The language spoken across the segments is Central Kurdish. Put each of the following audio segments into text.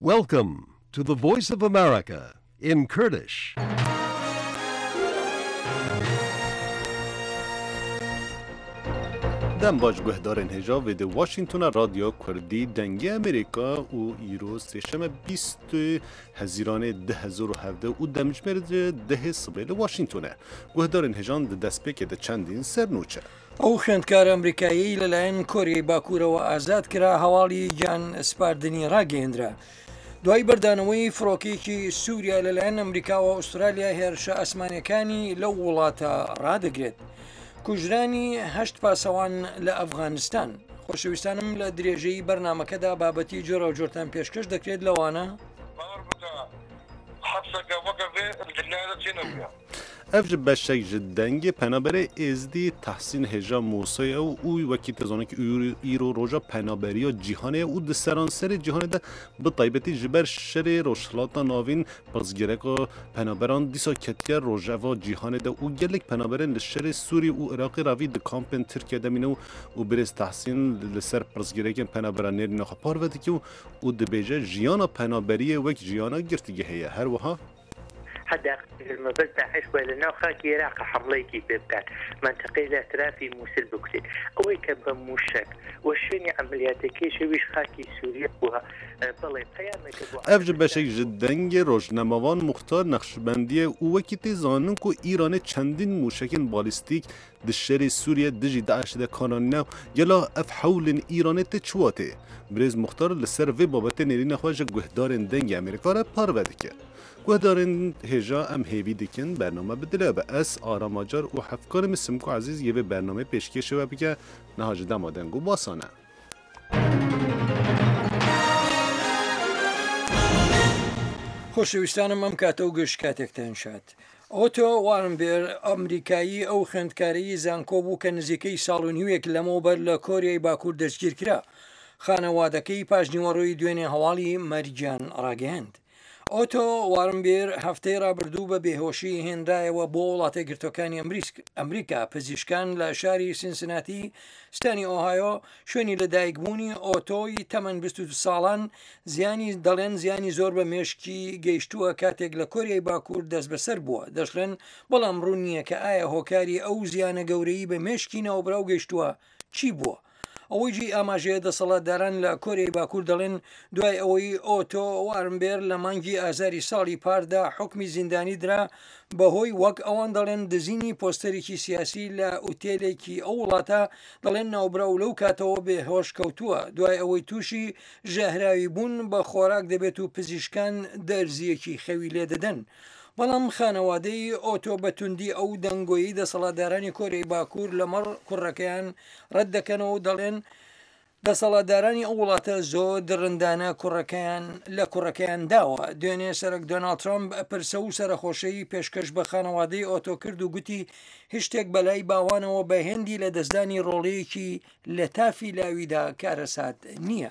Welcome to the Voice of America in Kurdish. دم باش گهدارن هجا و ده واشنگتون رادیو کردی دنگی امریکا و ایرو سشم 20 هزیران 2017 و دمجمر ده صبح واشنگتونه گهدارن هجان ده دست بکه ده چندین سرنوچه ئەو خوێندکار ئەمریکایی لەلایەن کۆریای باکوورەوە ئازاد کرا هەواڵی گیان سپاردنی ڕاگەیەندرا دوای بەردانەوەی فڕۆکێکی سووریا لەلایەن ئەمریکا و ئوسترالیا هێرشە ئەسمانیەکانی لەو وڵاتە ڕادەگرێت کوژرانی 8 پاسەوان لە ئەفغانستان خۆشەویستانم لە درێژەی بەرنامەکەدا بابەتی جۆرە و جۆرتان پێشکەش دەکرێت لەوانە افج بشک جدنگ پنابره ازدی تحسین هجا موسای او اوی وکی تزانه که ایرو روژا پنابری جیهانه او ده سرانسر جیهانه ده به طیبتی جبر شر روشلاتا ناوین پرزگرک و پنابران دیسا کتیا روژا و جیهانه ده او گلک پنابرن لشر سوری او عراقی راوی ده کامپن ترکیه ده مینو او برز تحسین لسر پرزگرک پنابران نیر نخوا پاروتی که او ده بیجه جیانا پنابری وک جیانا گرتگه هیه هر وها حدا المبز داعش ولا خاكي راق حمليكي ببدان منطقي الاعترافي موسل بكتير اوي كان موشك وشني عملياتك شويش خاكي سوريا بوها بلي قيامك افج بشک جدنگ روشنموان مختار نقشبندی او وکی تزانن کو ایران چندین موشکین بالیستیک دشری سوریه دجی داعش ده کانانا یلا اف حول ایران تچواته برز مختار لسر و بابت نرین خواج گهدارن دنگ امریکا را پارودکه گهدارن هجا ام هیوی دیکن برنامه بدله به اس آراماجار و حفکار مسمکو عزیز یه برنامه پیشکش و بگه نهاج دمادنگو باسانه خۆشەویستانم ئەم کاتە و گەشت کاتێکتان شات ئۆتۆ وارنبێر ئەمریکایی ئەو خوێندکارەی زانکۆ بوو کە نزیکەی ساڵ و نیوێک لەمەوبەر لە کۆریای باکوور دەستگیر کرا خانەوادەکەی پاشنیوەڕۆی دوێنێ هەواڵی مەریجان ڕاگەیاند ئۆتۆ وارنبێر هەفتەی ڕابردوو بە بێهۆشی هێنرایەوە بۆ وڵاتە گرتوەکانی ئەمریکا پزیشکان لە شاری سینسناتی ستانی ئۆهایۆ شوێنی لەدایکبوونی ئۆتۆی تەمەن 22 ساڵان دەڵێن زیانی زۆر بە مێشکی گەیشتووە کاتێک لە کۆریای باکوور دەست بەسەر بووە دەشڵێن بەڵام ڕوون نییە کە ئایا هۆکاری ئەو زیانە گەورەی بە مێشکی ناوبراو گەیشتووە چی بووە ئەوەیجی ئاماژەیە دەسەڵاتداران لە کۆریای باکوور دەڵێن دوای ئەوەی ئۆتۆ وارنبێر لە مانگی ئازاری ساڵی پاردا حکمی زیندانی درا بەهۆی وەک ئەوان دەڵێن دزینی پۆستەرێکی سیاسی لە ئوتێلێکی ئەو وڵاتە دەڵێن ناوبراو لەو کاتەوە بێهۆش کەوتووە دوای ئەوەی تووشی ژەهراوی بوون بە خۆراک دەبێت و پزیشکان دەرزیەکی خەوی لێ دەدەن بەڵام خانەوادەی ئۆتۆ بەتوندی ئەو دەنگۆیی دەسەڵاتدارانی کۆریای باکوور لەمەڕ کوڕەکەیان ڕەت دەکەنەوە و دەڵێن دەسەڵاتدارانی ئەو وڵاتە زۆر درڕندانە کوڕەکەیان داوە دوێنێ سەرک دۆناڵد ترامپ پرسە و سەرخۆشەی پێشکەش بە خانەوادەی ئۆتۆ کرد و گوتی هیچ شتێک بەلای باوانەوە بە هێندی لە دەستدانی ڕۆڵەیەکی لە تافی لاویدا کارەسات نییە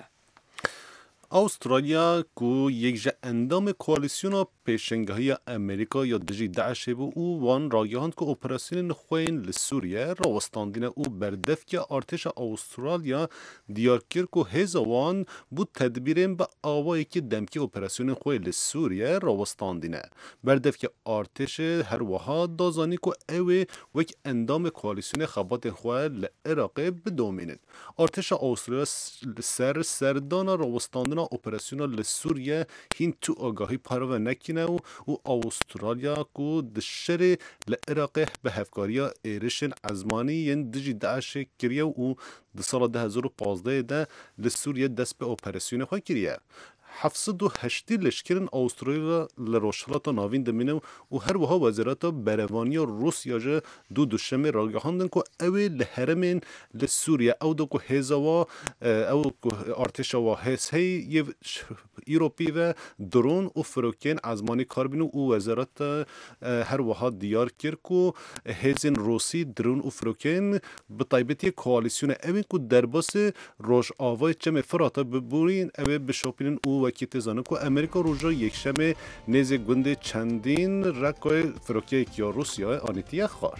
استرالیا کو یک جا اندام کوالیسیون پیشنگاهی امریکا یا دجی داعش بو او وان راگهاند که اپراسیون خوین لسوریه راوستاندین او بردف که ارتش استرالیا دیار کرد که هزوان بود تدبیرین با آوایی که دمکی اپراسیون خوین لسوریه راوستاندینه بردف که ارتش هر وها دازانی که اوه وک اندام کوالیسیون خبات خوین لعراق بدومینن ارتش استرالیا سردان راوستاندین اپراسیون لسوریه هین تو آگاهی پارو نکنه و استرالیا کو دشر لعراق به هفکاریا ایرشن ازمانی ین دجی داعش کریه و ده سال 2015 ده لسوریه دست به اپراسیون خواه کریه 780 لشکرین استرالیا لروشلاتا ناوین دمینه و هر وها وزارت بروانی روسیا جه دوشنبه راگهاندن که اوی لحرمین لسوریه او دو که هزاوا او ارتش و هی ایروپی و درون و فروکین ازمانی کاربین و وزارت هر وها دیار کرد که هزین روسی درون و فروکین به طیبتی کوالیسیون اوی که درباس روش آوای چم فراتا ببورین اوی بشوپین و وکی تزانه که امریکا روژا یک شمه نیز گنده چندین رکای فروکیه یا روسیا آنیتیه خار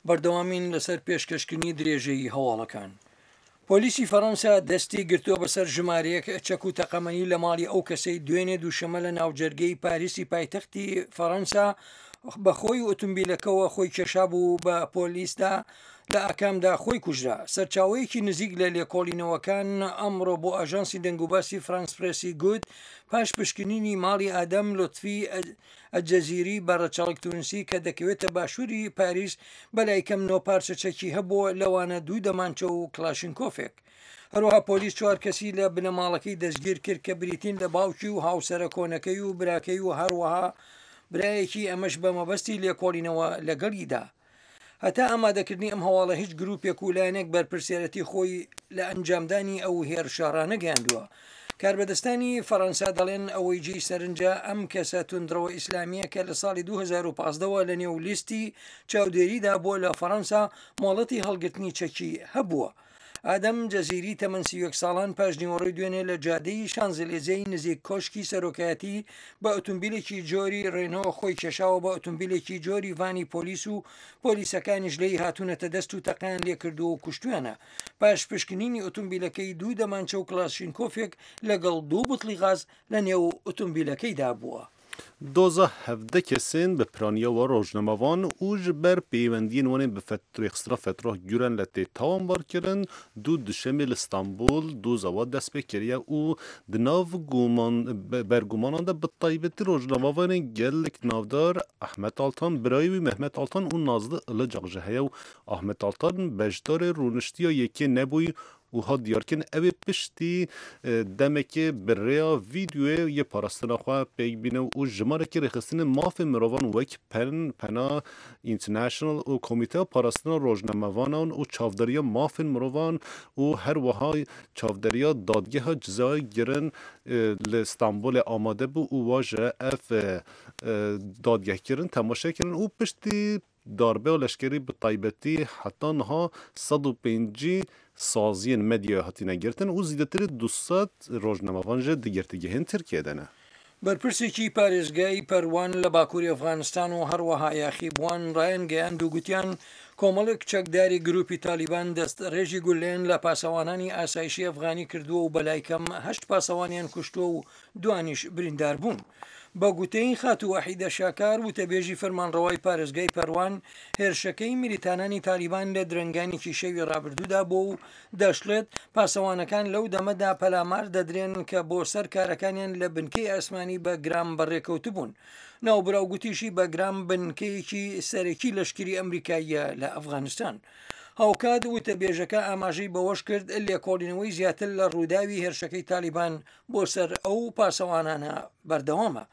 بەردەوامین لەسەر پێشکەشکردنی درێژەیی هەواڵەکان. پۆلیسی فەڕەنسا دەستی گرتووە بەسەر ژمارەیەک چەک و تەقەمەنی لە ماڵی ئەو کەسەی دوێنێ دووشەمە لە ناوجەرگەی پاریسی پایتەختی فەڕەنسا بەخۆی ئۆتۆمبیلەکەەوە خۆی کێشا بوو بە پۆلیسدا لە ئاکامدا خۆی کوژرا. سەرچاوەیەکی نزیک لە لێکۆڵینەوەکان ئەمڕۆ بۆ ئاژانسی دەنگوباسی فرانس پرسی گوت پاش پشکنینی ماڵی ئادەم لۆتفی ئەجەزیری بەڕەچەڵک تونسی کە دەکەوێتە باشووری پاریس بەلای کەم 9 پارچە چەکی هەبووە لەوانە 2 دەمانچە و کلاشنکۆفێک. هەروەها پۆلیس 4 کەسی لە بنەماڵەکەی دەستگیر کرد کە بریتین لە باوکی و هاوسەرە کۆنەکەی و براکەی و هەروەها برایەکی ئەمەش بە مەبەستی لێکۆڵینەوە لەگەڵیدا. هەتا ئامادەکردنی ئەم هەواڵە هیچ گروپێک و لایەنێک بەرپرسیارەتی خۆی لە ئەنجامدانی ئەو هێرشارانە گەیاندووە. کاربەدەستانی فەڕەنسا دەڵێن ئەوەی جێی سەرنجە ئەم کەسە توندرەوە ئیسلامیە کە لە ساڵی 2015ەوە لە نێو لیستی چاودێریدا بۆ لە فەڕەنسا مۆڵەتی هەڵگرتنی چەکی هەبووە. ئادەم جەزیری تەمەن 31 ساڵان پاش نیوەڕۆی دوێنێ لە جادەی شانزەلیزەی نزیک کۆشکی سەرۆکایەتی بە ئۆتۆمبیلێکی جۆری ڕێنەوە خۆی کێشاوە بە ئۆتۆمبیلێکی جۆری ڤانی پۆلیس و پۆلیسەکانیش لێی هاتوونەتە دەست و تەقیان لێکردو و کوشتویانە. پاش پشکنینی ئۆتۆمبیلەکەی 2 دەمانچە و کلاشینکۆفێک لەگەڵ 2 بوتڵی غاز لە نێو ئۆتۆمبیلەکەیدا بووە. دوزە هەفدە کەسên bi piraniya rojnamavan û ji ber pêwendiyên wanê bi rêxistira fetroh güran le tê tawan barkirin du dişemê li Stenbol doza wa dest pê kiriye û di nav bergumanan de bi taybetî rojnamavanên gelek navdar Ahmet Altan, birayê wî Mehmet Altan û Nazlı Ilıcak ji heye û Ahmet Altan beşdarê rûniştiya yekê nebûyî û hat diyarkin ew ê piştî demekê bi rêya vîdyoyê yê parastina xwe pêk bîne û ji marekê rêxistinê mafê mirovan wek Pena International û Komîteya Parastina Rojnamevanan û çavdariya mafên mirovan û her wiha çavdariya dadgeha cizayê girin li Stenbolê amade bû û wa ji ev dadgehkirin temaşekirin û piştî darbe leşkerî bi taybetî heta niha 105 saziyên medyaya hatine girtin û zîdetirî 200 rojnamevan ji di girtîgehên Tirkiyeyê ne. بەرپرسێکی پارێزگای پەروان لە باکووری ئەفغانستان و هەروەها یاخیبوان ڕایەن گەیاند و گوتیان کۆمەڵێک چەکداری گروپی تالیبان دەست ڕێژی گولێن لە پاسەوانانی ئاسایشی ئەفغانی کردووە و بەلایکەم 8 پاسەوانیان کوشتووە و دوانیش بریندار بوون. بە گوتەی خات و وەحیدە شاکار وتەبێژی فەرمانڕەوای پارێزگای پەروان هێرشەکەی میلیتانانی تالیبان لە درنگانێکی شەوی ڕابردوودا بۆ و دەشڵێت پاسەوانەکان لەو دەمەدا پەلامار دەدرێن کە بۆ سەر کارەکانیان لە بنکەی ئاسمانی بە گرام بەڕێکەوت بوون. ناوبراو گوتیشی بە گرام بنکەیەکی سەرەکی لەشکری ئەمریکاییە لە ئەفغانستان. هاوکات وتەبێژەکە ئاماژەی بەوەش کرد لێکۆڵینەوەی زیاتر لە ڕووداوی هێرشەکەی تالیبان بۆ سەر ئەو پاسەوانانە بەردەوامە.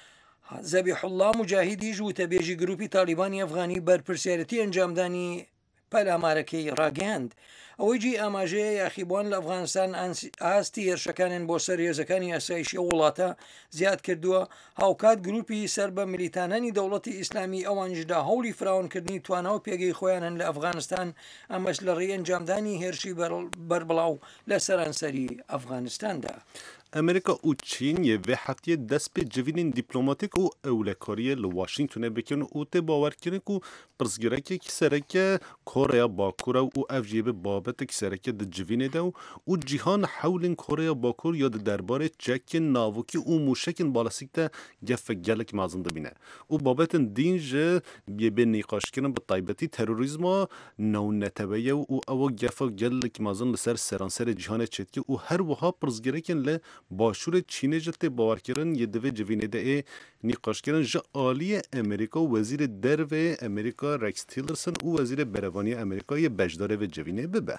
زەبیح الله مجاهیدیش وتەبێژی گروپی تالیبانی ئەفغانی بەرپرسیارەتی ئەنجامدانی پەلامارەکەی ڕاگەاند. ئەوەی جی ئاماژەیە یاخیبوان لە ئەفغانستان ئاستی هێرشەکانیان بۆ سەر هێزەکانی ئاسایشی وڵاتە زیاد کردووە. هاوکات گروپی سەر بە میلیتانانی دەوڵەتی ئیسلامی ئەوانجدا هەوڵی فراونکردنی تواناو پێگەی خۆیانن لە ئەفغانستان ئەمەش لە ڕێی ئەنجامدانی هێرشی بربڵاو لە سەرانسەری ئەفغانستاندا. ئەمریکا û Çîn yê vê heftiyê dest pê civînên dîplomatîk û ewlekariyê li Washingtonê bikin û tê bawerkirin ku pirsgirekekî sereke Koreya Bakur e û ev jî bi babetekî sereke di civînê de û cîhan hewlên Koreya Bakur ya di derbarê çekên navokî û mûşekên balîstîk de gefek gelek mezin dibîne û babetên dîn ji yê bê nîqaşkirin bi taybetî terorîzma newnetebeya û ewa gefek gelek mezin li ser seranserê cîhanê çêtkî û her wiha pirsgirekên li başûrê Çînê ji tê bawerkirin yê divê civînê de ê nîqaşkirin ji aliyê Amerîka û Wezîrê Derve Amerîka Rex Tillerson û Wezîrê Berevaniya Amerîkayê beşdarê vê civînê bibe.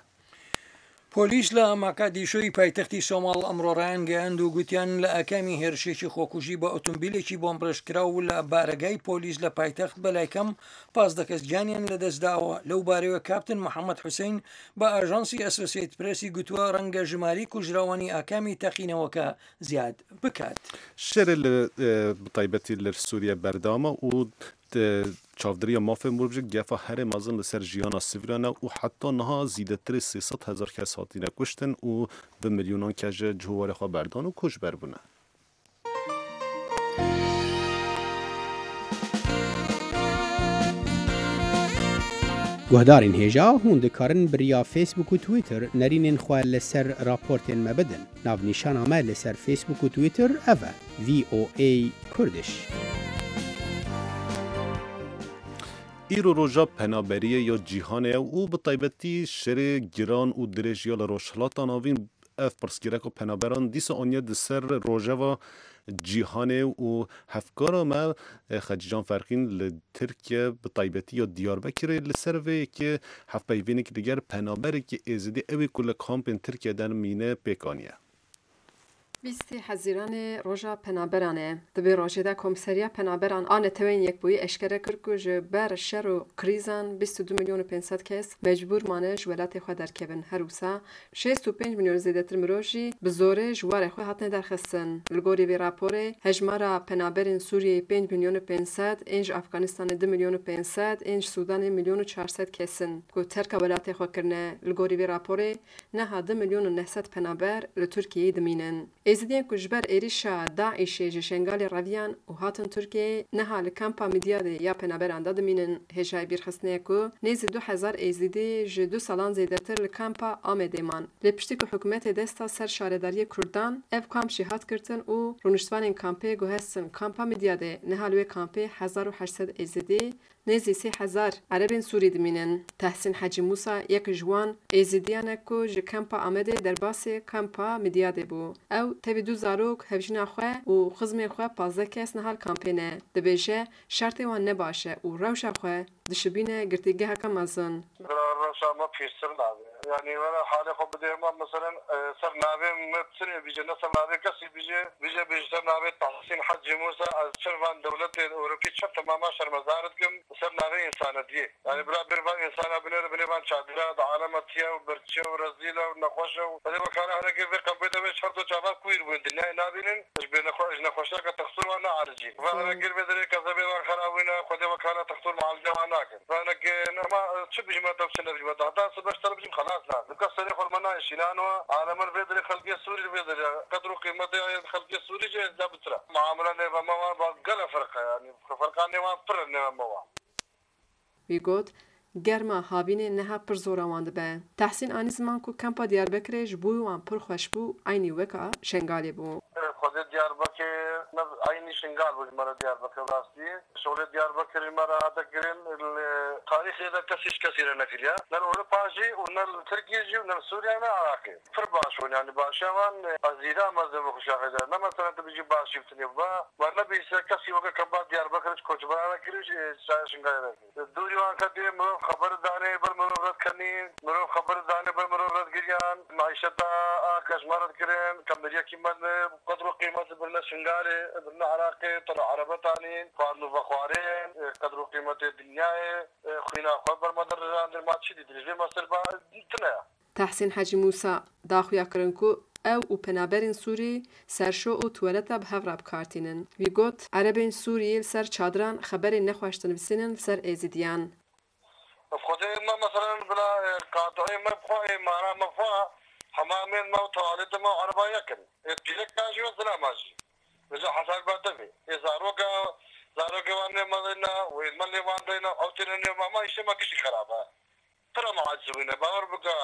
پۆلیس لە ماکادیشۆی پایتەختی سۆماڵ ئەمڕۆ ڕایان گەیاند و گوتیان لە ئەکامی هێرشێکی خۆکوژی بە ئۆتۆمبیلێکی بۆمبڕشکرا و لە بارگای پۆلیس لە پایتەخت بەلایکەم 15 کەس گیانیان لەدەستداوە. لەو بارەوە کاپتن محەممەد حوسین بە ئاژانسی ئەسۆسیێت پرسی گوتووە ڕەنگە ژماری کوژراوانی ئاکامی تەقینەوەکە زیاد بکات. شەرێ لە بتایبەتی لە سووریە بەردامە و çavdiriya mafên Murbjik gefa herê mezin li ser jiyana sivîlan e û heta niha zîdetirê 300,000 kes hatîne kuştin û bi milyonan kes ji cihwarê xwe berdan û koçber bûne. گهدارین هیجا هون دکارن بریا فیسبوک و تویتر نرینین خواه لسر راپورتین مبدن. ناو نیشان آمد لسر فیسبوک و تویتر اوه VOA کردش. ایرو روژا پنابریه یا جیهانه او به طیبتی شر گران و درجیا لروشلاتان آوین اف پرسگیرک و پنابران دیس آنیا دسر روژا و جیهانه و هفکارا ما خجیجان فرقین لترکیه به طیبتی یا دیاربکر لسر وی که هف پیوینه که دیگر پنابره که ازدی اوی کل کامپین ترکیه در مینه پیکانیه. 20 حزیران روژا پنابرانه دبی روژه دا کمسریا پنابران آن توین یک بوی اشکره کرد که جبر شر و کریزان 22 میلیون و 500 کس مجبور مانش ولات خود در کبن هروسا 65 میلیون زیده تر مروجی بزوره جوار خود حتن در خستن لگوری وی راپوره هجمارا پنابرین سوریه 5 میلیون و 500 اینج افغانستان 2 میلیون و 500 اینج سودان میلیون و 400 کسن که ترک ولات خود کرنه لگوری وی راپوره نه 2 میلیون و 900 پنابر لترکیه دمینن ازدیان کجبر ایریشا داعش جشنگال رویان و هاتن ترکیه نها لکامپا میدیاده یا پنابران داد مینن هجای بیرخستنه کو نیز 2000 ازدی جدو سالان زیدتر لکامپا آمده من لپشتی که حکومت دستا سر شارداری کردان اف کامپ شهاد کرتن و رونشتوان کامپه گوهستن کامپا میدیاده نها لوی کامپه 1800 ازدی نزی 3000 عربین سوری دمینن تحسین حاجی موسی یک جوان ازدیانه کو ج کامپا آمده در باس کامپا میدیاده بو او تبی دو زاروک هفجنا خواه و خزم خواه 15 کس نهال کامپینه دبیجه شرط وان نباشه و روش خواه دشبینه گرتیگه هکم ازن روشا ما پیشتر نابه یعنی وانا حاله خب بده ما مثلا سر نابه مبتنی بیجه نسر نابه کسی بیجه بیشتر نابه تحسین حجی موسى از شرفان دولت اوروپی چپ تماما شرمزارت کم سر نابه انسانتیه یعنی برا برفان انسانا بنیران چادرات عالمتیه و برچه و رزیله و نخوشه و بده بکانه هنه که وی کمپیده به شرط و چابا کویر بوین دنیای نابینن اش نخوشه که تخصور وانا عرجین وانا گیر بدره کذبه وان خرابوینه خود وکانه تخصور معالجه وانا کن وانا که نما چه بیجمه تبسن نبیجمه حتی سبشتر بجیم خلاص لا بكسر خل منا شيلانو عالم البيدر خلقي سوري البيدر قدر قيمته خلقي سوري جاي دابترا معامله نه ما قال فرق يعني فرقان ما پر نه ما ویگوت گرما هاوین نه پر زوراواند به تحسین آنی زمان کو کمپا دیاربکر جبوی وان پر خوش بو عینی وکا شنگالی بو خود دیاربکر عینی شنگال بود مرا دیاربکر راستی شغل دیاربکر مرا هذا كرين التاريخ اذا كسيش كثير نقليا نال اوروباجي ونال تركيجي ونال سوريا ما عراقي فرباشون يعني باشوان ازيدا مزه بخشاخه ما مثلا تبيجي باشي بتنبا وانا بيس كسي وكا كبا دياربكر كوجبانا كريش شنگال دوري وان كدي خبر دانه بر مرورت کنین مرو خبر دانه بر مرورت گریان معیشت کشمارت کرن کمریا کیمن قدر و قیمت برنا شنگاره برنا عراقی طلع عربتانین فارنو بخوارین قدر و قیمت دنیای خوینا خبر مدر راندر ما چی دیدی مصر با تنه تحسین حاجی موسی داخویا کرنکو او پنابرین سوری سرشو و توالتا به هفراب کارتینن ویگوت عربین سوری سر چادران خبری نخواشتن بسینن سر ایزیدیان خود ما مثلا بلا قاطعي ما بخوي معنا ما فوا حمامين ما وتوالد ما عربايا كن تيلك كاجي وزنا ماشي اذا حصل بدبي اذا زاروكا وانا مالنا وين مالي وانا او تنين ما يشي ما كشي خرابه ترى ما عجبني باور بقى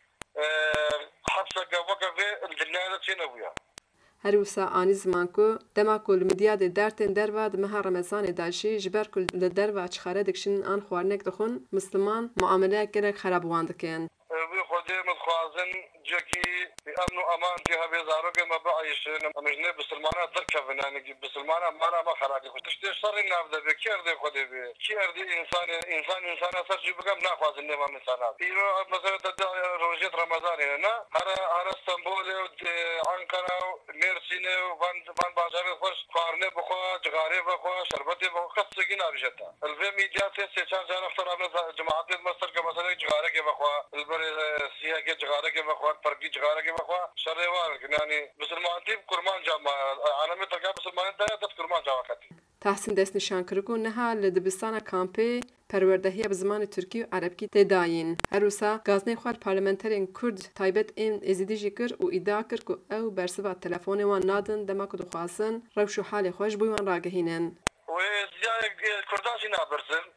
حبسك وقف الدنيا تشينويا هروسا آنی زمان کو دما کل مدیاد درتن درواد مها رمضان داشی جبر کل دروا چخاره دکشن آن خوارنک دخون مسلمان معامله گرک خراب واندکن وی خودی متخوازن جکی امن و امان جهه بیزاروگه ما بعیش مجنه بسلمانه درکفن یعنی بسلمانه ما خراقی خود تشتی شر نافده بی کی ارده خودی بی کی ارده انسان اثر جی بگم نخوازن نمام انسانات ایرو مثلا تدا روزیت رمضانی نه هر استانبول و انقره و مرسینه و وان بازار خوش خارنه بخوا جغاره بخوا شربت بخوا خصگی نابجتا الوی میدیات سه چهار جان اختر جماعت مستر که مثلا جغاره که بخوا البر سیاه که جغاره که بخوا فرقی جغاره که بخوا شروار یعنی مسلمانتی قربان جام عالم ترکا مسلمان ده قربان جام کتی تحسین دست نشان کرکو نها لدبستان کامپی پروردهی به زمان ترکی و عربی تداین هروسا گازنه خوار پارلمانترین کرد تایبت این ازیدی کر و ادعا کر که او برسوا تلفن وان نادن دما کدو خواستن روش و حال خوش بویان راگهینن و زیاد کرداشی نبرسن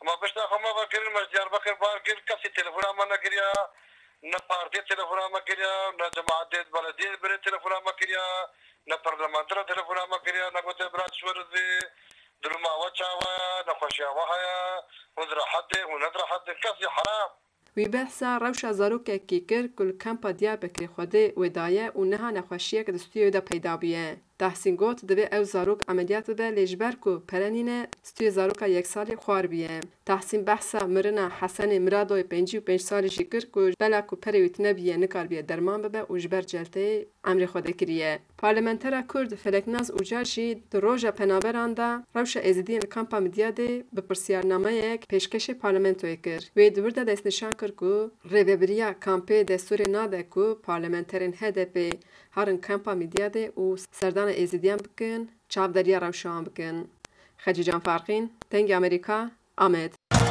ما بشتا خما بکرین مجدیار بخیر بارگیر کسی تلفون ما نکریا نه پارتی تلفون ما کریا نه جماعت بلدیه بره تلفون ما کریا نه پارلمانتر تلفون ما کریا نه گوته برات شورزی درما وچاوا نه خوشیاوا هيا ودر حد وندر حد کسی حرام وی بحثا روشا زاروکێکی کرد کل کەمپا دیاربکری خودێ وێدایە و نەها نەخۆشیەک دەستویێدا پەیدا بوویە. تحسین گوت دەبێ ئەو زارۆک ئەمەلیات ببە لێژبەر و پەرەنینە ستوی زارۆکە یەک ساڵی خوار بیە. تحسین بەحسا مرنە حەسەنێ مرادۆی 55 ساڵیشی کرد و بەلاک و پەرەویت نەبیە نکار بیە دەرمان ببە و ژبەر جەلتەیە ئەمری خۆ دەکریە. پارلەمەنتەرە کورد فەلەکناز ئوجاشی دو ڕۆژە پەنابەراندا ڕەوشە ئێزیدیە لە کەمپا مدیادێ بە پرسیارنامەیەک پێشکەشی پارلەمەنتۆی کرد. وێ دووردا دەستنیشان کرد و ڕێبەبریە کامپێ دەستوری نادێک و پارلەمەنتەرین HDP هەرن کەمپا میدیادێ و سەردانە ئێزیدیان بکەن چاودەریە ڕەوشەوان بکەن. خەجیجان فارقین دەنگی ئەمریکا ئامێد.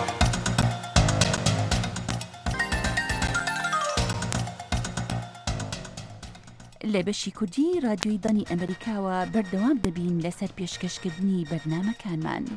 لە بەشی کوردی رادیۆی دانی ئەمریکاوە بەردەوام دەبین لەسەر پێشکەشکردنی بەرنامەکانمان.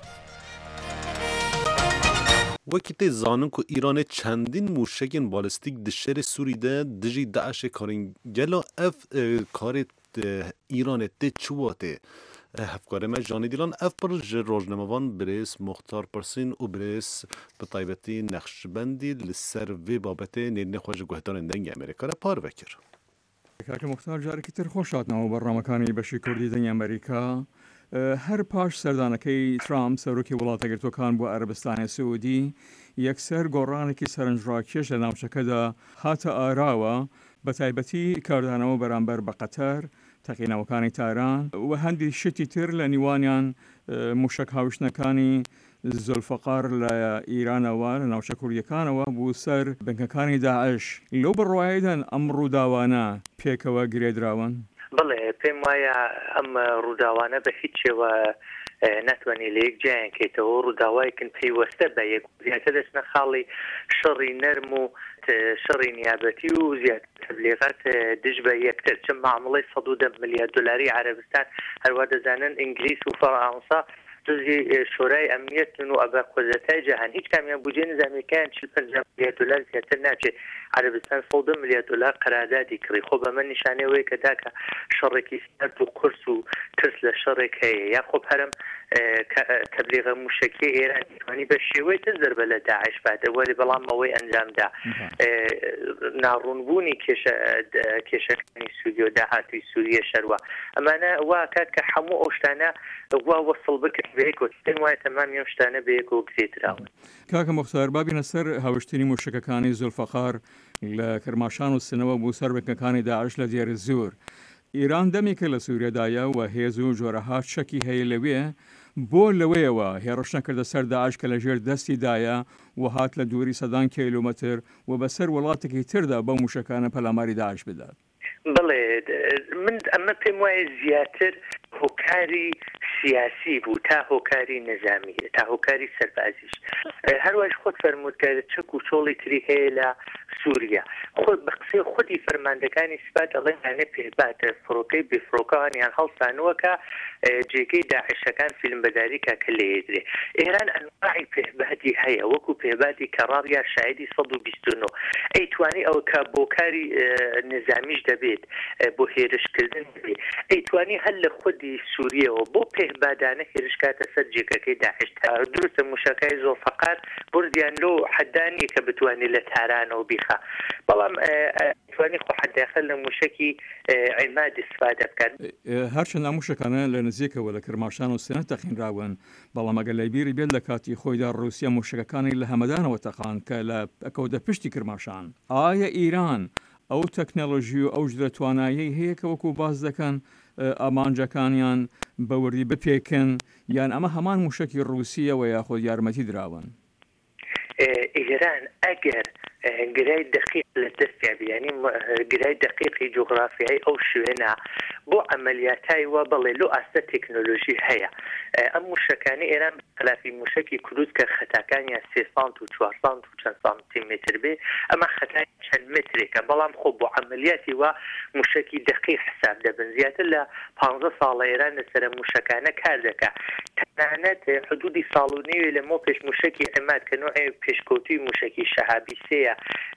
وەکی تێ زانن کو ئیرانê çendîn mûşekên balîstîk di şerê Sûrî de dijî Daişê karîn gelo ev karê Îranê tê çiwa tê hevkarê me Janî Dîlan ev pir ji rojnamevan Birêz Muxtar Pirsîn û Birêz bi taybetî Nexşibendî li ser vê babetê nêrînê xwe ji guhdarên dengê Amerîka re par vekir. کاکە مختار جارێکی تر خۆش هاتنەوە بەڕامەکانی بەشی کوردی دەنگی ئەمریکا هەر پاش سەردانەکەی ترامپ سەرۆکی وڵاتەگرتوەکان بۆ عەرەبستانی سعودی یەکسەر گۆڕانێکی سەرنجڕاکێش لە ناوچەکەدا هاتە ئاراوە بە تایبەتی کاردانەوە بەرامبەر بە قەتەر تەقینەوەکانی تاران و هەندی شتی تر لە نیوانیان موشک هاوشنەکانی زولفەقار لە ئیرانەوە لە ناوچە کوردیەکانەوە بوو سەر بنکەکانی داعش لەو بڕواایدان ئەم ڕووداوانە پێکەوە گرێدراون بڵێ پێم وایە ئەم ڕووداوانە بە هیچ شێوە ناتوانێت لە یەک جایانکەیتەوە ڕووداوایەکن پەیوەستە بە یەک زیاتر دەچنە خاڵی شەڕی نەرم و شەڕی نیابەتی و زیاتر تەبلیغات دژ بە یەکتر چەند معامڵەی 110 ملیارد دلاری عەرەبستان هەروە دەزانن ئینگلیس و فەڕەنسا دزی شورای ئەمنیەتن و ئەبا خۆزەتای جەهان هیچ کامیان بودجێ نظامیەکان 50 ملیارد دلار زیاتر ناچێت عەرەبستان 110 ملیارد دلار قەراردادی کڕی خۆ بەمە نیشانەوەی کە داکە شەڕێکی سەرد و قورس و ترس لە شەڕێک هەیە یا خۆ هەرم تەبلیغە موشکی ئێران توانی بە شێوەی تر زەربە لە داعش باتە وەری بەڵام ئەوەی ئەنجامدا ناڕوونبوونی کێشەکانی سووریە و داهاتوی سووریە شەروە ئەمانە وا کات کە هەموو ئەو شتانە وا وەسڵ بکرد بەیەکەوە پێم وایە تەمام ئەم شتانە بەیەکەوە گرێتراون. کاکە مختار بابینە سەر هاوشتنی موشکەکانی زولفەقار لە کرماشان و سنەوە بوو سەر بنکەکانی داعش لە دیێرە زۆر. ئیران دەمێکە لە سووریەدایە و هێز و جۆرەها شەکی هەیە لەوێ بۆ لەوەیەوە هێڕش نەکردە سەر داعش کە لەژێر دەستیدایە و هات لە دووری 100 کیلومتر و بەسەر وڵاتێکی تردا بە موشکانە پەلاماری داعش بدات. بڵێ من ئەمە پێم وایە زیاتر هۆکاری سیاسی بوو تا هۆکاری نظامی تا هۆکاری سەربازیش هەروەش خۆت فەرموودکارە چەک و چۆڵی تری هەیە لە سووریا خۆت بە قسەی خودی فەرماندەکانی سپات دەڵێن هەنێ پێباتە فڕۆکەی بفرۆکەوانیان هەڵسانووەکە جێگەی داعشەکان فیلمبەداریکە کە لێدرێ ئێران ئەنواعی پێباتی هەیە وەکو پێباتی کەڕاڕ یا شایدی 129 ئەیتوانی ئەو کە بۆکاری نظامیش دەبێت بۆ هێرشکردن بێ ئەیتوانی هەر لە خودی سووریەوە بۆ پێبادانە هێرشکاتە سەر جێگەکەی داعش دروستە موشەکەی زۆفەقار بردیان لۆ حەدانی کە بتوانێت لە تارانەوە بیخە بەڵام توانی خۆ حەداخل لە موشکی عیماد استفادە بکات هەرچەند موشکانە لە نزیکەوە لە کرماشان و سنە تەخینراون بەڵام ئەگەر لە بیری بێت لە کاتی خۆیدا ڕووسیا موشکەکانی لە هەمەدانەوە تەقان کە لە ئەکەوتە پشتی کرماشان ئایا ئیران ئەو تەکنەلۆژی و ئەو دەتوانایی هەیە کە وەکو باز دەکەن ئامانجەکانیان بەوردی بپێکن یان ئەمە هەمان موشکی ڕووسیەوە یاخۆ یارمەتی دراون ئێران ئەگەر گرای دقیق لە دەستیا بیانی گرای دقیقی جغرافیایی ئەو شوێنە بۆ عملیاتای وە بڵێ لۆ ئاستە تەکنۆلۆژی هەیە ئەم موشەکانی ئێران خلافی موشکی کروت کە خەتاکانیان 3 سانت و 4 سانت و چەند سانتیمتر بێ ئەمە خەتای چەند مترێکە بەڵام خۆ بۆ عملیاتی وە موشکی دقیق حساب دەبن زیاتر لە 15 ساڵە ئێران لەسەر موشەکانە کار دەکا تەنانەت حدودی ساڵ و نێوێ لەمەوە پێش موشکی عماد کە نوعی پێشکەوتوی موشکی شەهابی سەیە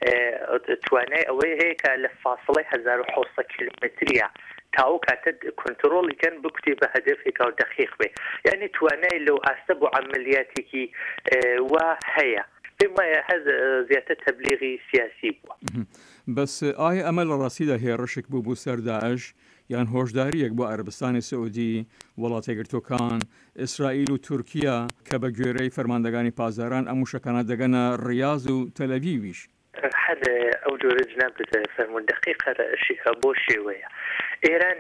توانای ئەوەی هەیە کە لە فاصلەی 1700 کیلومتریە تاو کاتە کنترۆڵیکەن بکوتێ بە هەدەفێکا و دقیق بێ یعنی توانای لەو ئاستە بۆ عملیاتێکی وا هەیە پێم وایە هەز زیاتر تەبلیغی سیاسی بووە بەس ئایا ئەمە لە ڕاستیدا هێرشێک بوو سەر داعش یان هۆشداریەک بۆ عەربستانی سعودی وڵاتە یەکگرتووەکان ئیسرائیل و تورکیا کە بە گوێرەی فەرماندەگانی پازاران ئەم موشەکانە دەگەنە ڕیاض و تەلەڤیڤیش هەر ئەو جۆرە جناب فەرموون دقیقە بۆ شێوەیە ئێران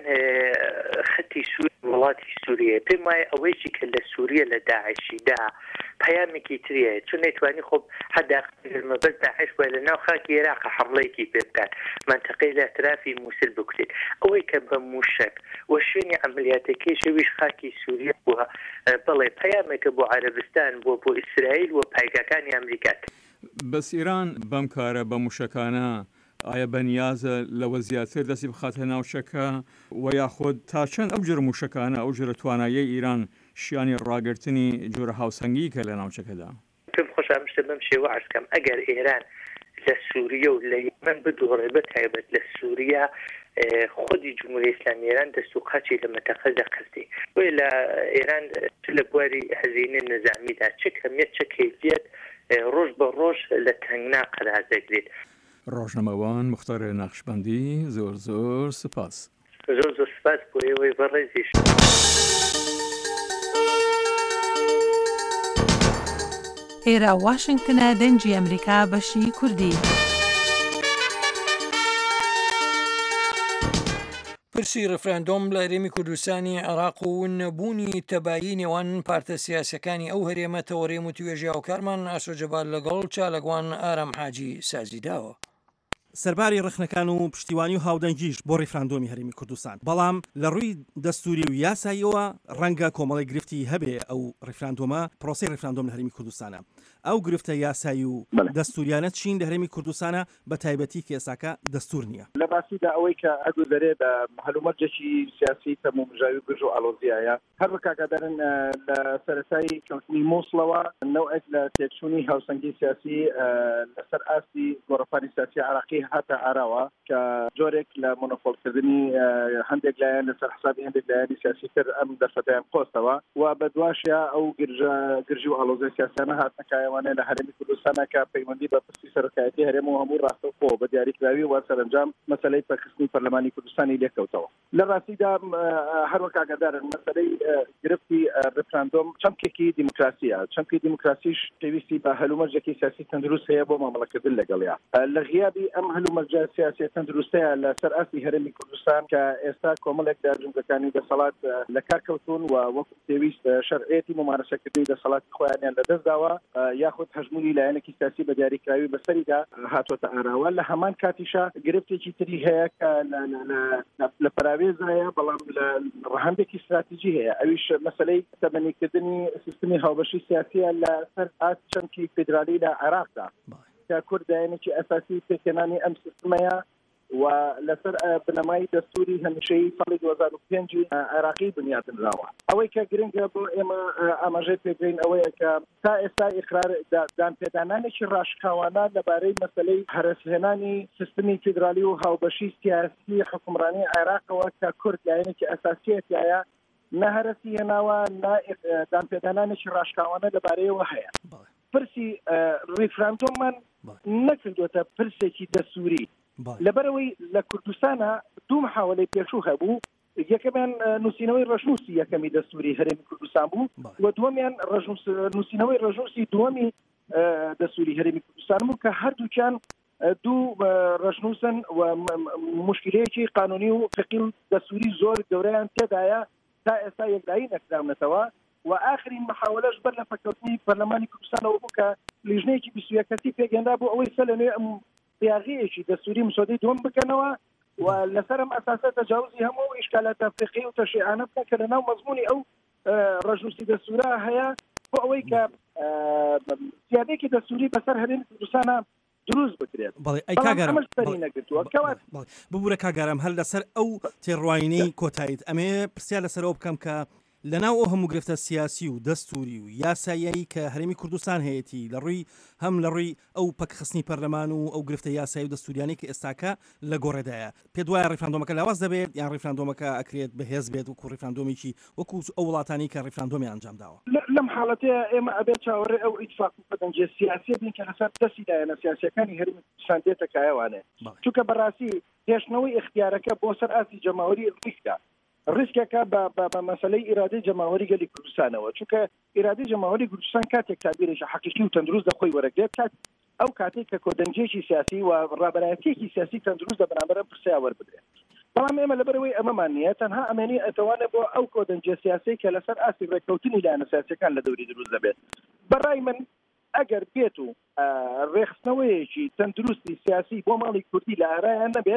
خەتی وڵاتی سووریە پێم وایە ئەوەیشی کە لە سووریە لە داعشیدا پەیامێکی تریە چون نەیتوانی خۆ حدا مەبەست داعش وە لە ناو خاکی عێراق حمڵەیەکی پێ بکات منتەقەی لە ئەترافی مووسڵ بکوتێت ئەوەی کە بە موشک وە شوێنی عملیاتەکەی شەویش خاکی سووریە بووە بەڵێ پەیامێکە بۆ عەرەبستان بۆ ئیسرائیل و پایگەکانی ئەمریکات بەس ئێران بەم کارە بە موشەکانە ئایا بەنیازە لەوە زیاتر دەستی بخاتە ناوچەکە و یاخۆت تا چەند ئەو جۆرە موشەکانە ئەو جۆرە تواناییە ئیران شیانی ڕاگررتنی جۆرە هاوسەنگی کە لە ناوچەکەدا پێم خۆشە شتە بەم شێوە عەرزکەم ئەگەر ئێران لە سووریە و لە یەمەن بدۆڕێ بەتایبەت لە سووریا خودی جمهوری ئیسلامی ئێران دەست و قاچی لە مەتەقە دەقرتی وێ لە ئێران لە بواری هەزینە نظامیدا چ کەمیت چ کەیفیەت ڕۆژ بە ڕۆژ لە تەنگنا قەرار دەگرێت ڕۆژنەمەوان مختار نەخشبەندی زۆر سپاس زۆر سپاس بۆ ئێوەی بەڕێزیش ئێرە واشنگتنە دەنجی ئەمریکا بەشی کوردی پرسی ڕفراندۆم لە هەرێمی کوردستانی عێراق و نەبوونی تەبایی نێوان پارتە سیاسەکانی ئەو هەرێمە تەوەڕێم و توێژی هاوکارمان ئاسۆجەبال لەگەڵ چالەگوان ئارام حاجی سازیداوە سەرباری ڕخنەکان و پشتیوانی و هاودەنگیش بۆ ڕێفراندۆمی هەرێمی کوردستان بەڵام لە ڕووی دەستوری و یاساییەوە ڕەنگە کۆمەڵی گرفتی هەبێ ئەو ڕێفراندۆمە پرۆسی ڕێفراندۆم لە هەرێمی کوردستانە ئەو گرفتە یاسایی و دەستوریانە چین لە هەرێمی کوردستانە بە تایبەتی کێساکە دەستور نییە لە باسیدا ئەوەی کە ئەگوزارێ بە هەلومەرجێکی سیاسی تەمومژاوی گرژ و ئالۆزیایە هەر بەکاکەدارن لە سەرەتایی کەوتنی مووسڵەوە نەوەک لە تێکچوونی هاوسەنگی سیاسی لەسەر ئاستی گۆڕەپانی سیاسی عێراقی هاتە ئاراوە کە جۆرێک لە مۆنۆپۆلکردنی هەندێک لایەن لەسەر حسابی هەندێک لایەنی سیاسی تر ئەم دەرفەتیان قۆستەوە و بە دواشیا ئەو گرژی و ئالۆزی سیاسیانە هاتنەکایوانێ لە هەرێمی کوردستانە کە پەیوەندی بە پرسی سەرۆکایەتی هەرێم و هەموو ڕاستەوخۆ بە دیاریکراوی و سەرنجام مەسەلەی پەرخستنی پەرلەمانی کوردستانی لێکەوتەوە لە ڕاستیدا هەروەک ئاگادارن مەسەلەی گرفتی ڕفراندۆم چەمکێکی دیموکراسیە چەمکی دیموکراسیش پێویستی بە هەلومەرجێکی سیاسی تەندروست هەیە بۆ مامەڵەکردن لەگەڵیا لە غیابی ئەم هەلومەرجە سیاسی تەندروستەیە لەسەر ئاستی هەرێمی کوردستان کە ئێستا کۆمەڵێک داژنگەکانی دەسەڵات لە کارکەوتون و وەکو پێویست شەرعێتی ممارەسەکردنی دەسەڵاتی خۆیانیان لەدەستداوە یاخود هەژمونی لایەنێکی سیاسی بە دیاریکراوی بەسەریدا هاتوۆتە ئاراوە لە هەمان کاتیشا گرفتێکی تری هەیە کە لە پراوێزایە بەڵام لە ڕەهەندێکی استراتیژی هەیە ئەویش مەسەلەی تەبەنیکردنی سیستمی هاوبەشی سیاسیە لەسەر ئاست چەمکی فیدرالی لە عێراقدا کە کوردایەنێکی ئەساسی پێکێنانی ئەم سیستمەیە و لەسەر بنەمای دەستوری هەمیشەیی ساڵی 2005 عێراقی بنیادنراوە ئەوەی کە گرنگە بۆ ئێمە ئاماژەی پێگرین ئەوەیە کە تا ئێستا ئیقرار دانپێدانانێکی ڕاشکاوانە لەبارەی مەسەلەی هەرسهێنانی سیستمی فیدرالی و هاوبەشی سیاسی حکومڕانی عێراقەوە کە کورد لایەنێکی ئەساسیەتایە نە هەرسی هێناوە نە دانپێدانانێکی ڕاشکاوانە لەبارەیەوە هەیە پرسی ڕیفراندۆممان نەکردوێتە پرسێکی دەستوری لەبەرەوەی لە کوردستانە دوو محاولەی پێشوو هەبوو یەکەمیان نووسینەوەی ڕەشنووسی یەکەمی دەستوری هەرێمی کوردستان بوو و دووەمیان نووسینەوەی ڕەشنووسی دووەمی دەستوری هەرێمی کوردستان بوو کە هەردووکیان دوو ڕەشنووسن و مشکلەیەکی قانونی و فقی و دەستوری زۆر گەورەیان تێدایە تا ئێستا یەکدایی نەکراونەتەوە و ئاخرین محاولەش بەر لە فەکەوتنی پەرلەمانی کوردستانەوە بوو کە لیژنەیەکی 21 کەسی پێگەندا بوو ئەوەی سەر لەنوێ ئەم پیاغەیەکی دەستوری مسۆدەی دووەم بکەنەوە ولەسەرم ئەساسە تەجاوزی هەموو ئیشکالات تەفریقی و تەشیعانە بکە کە لەناو مەزموونی ئەو ڕەژنووسی دەستورە هەیە بۆ ئەوەی کە سیادێکی دەستوری بەسەر هەرێمی کوردستانە دروست بکرێت. ببوورە کاگەرم هەر لەسەر ئەو تێڕواینەی کۆتاییت ئەمێ پرسیار لەسەرەوە بکەم کە لەناو ئەو هەموو گرفتە سیاسی و دەستوری و یاسایی کە هەرێمی کوردستان هەیەی لە ڕووی هەم لە ڕووی ئەو پەکخستنی پەرلەمان و ئەو گرفتە یاسایی و دەستوریانی کە ئێستاکە لە گۆڕێدایە پێ دوایە ڕیفراندۆمەکە لاواز دەبێت یان ڕیفراندۆمەکە ئەکرێت بەهێز بێت وکو ڕیفراندۆمێکی وەکو ئەو وڵاتانی کە ڕیفراندۆمی ئەنجام داوە. لەم حاڵەتەیە ئێمە ئەبێت چاوەڕێ ئەو ئیتفاق و پەتەنجە سیاسی بین کە لەسەر دەستیدایەنە سیاسیەکانی هەرێمی کوردستان دێتە کایەوانێ چونکە بەڕاستی هێشتنەوەی اختیارەکە بۆ سەر ئاسی جەماوەری ڕیکدا ڕیسکەکە بە مەسەلەی ئیرادەی جەماوەری گەلی کوردستانەوە چونکە ئیرادەی جەماوەری کوردستان کاتێک تابیرێکی حەقیقی و تەندروست دەخۆی وەرەگرێت کات ئەو کاتێک کە کۆدەنجێکی سیاسی و ڕابەرایەتێکی سیاسی تەندروست دە بەرامبەر پرسیار وەربگرێت. بەڵام ئێمە لەبەرەوەی ئەمەمان نییە تەنها ئەمێنی ئەتەوانە بۆ ئەو کۆدەنجە سیاسی کە لەسەر ئاسی ڕێککەوتنی لایەنە سیاسیەکان لە دەوری دروست دەبێت. بەڕای من ئەگەر بێت و ڕێخستنەوەیەکی تەندروستی سیاسی بۆ ماڵی کوردی لە ئارایان نەبێت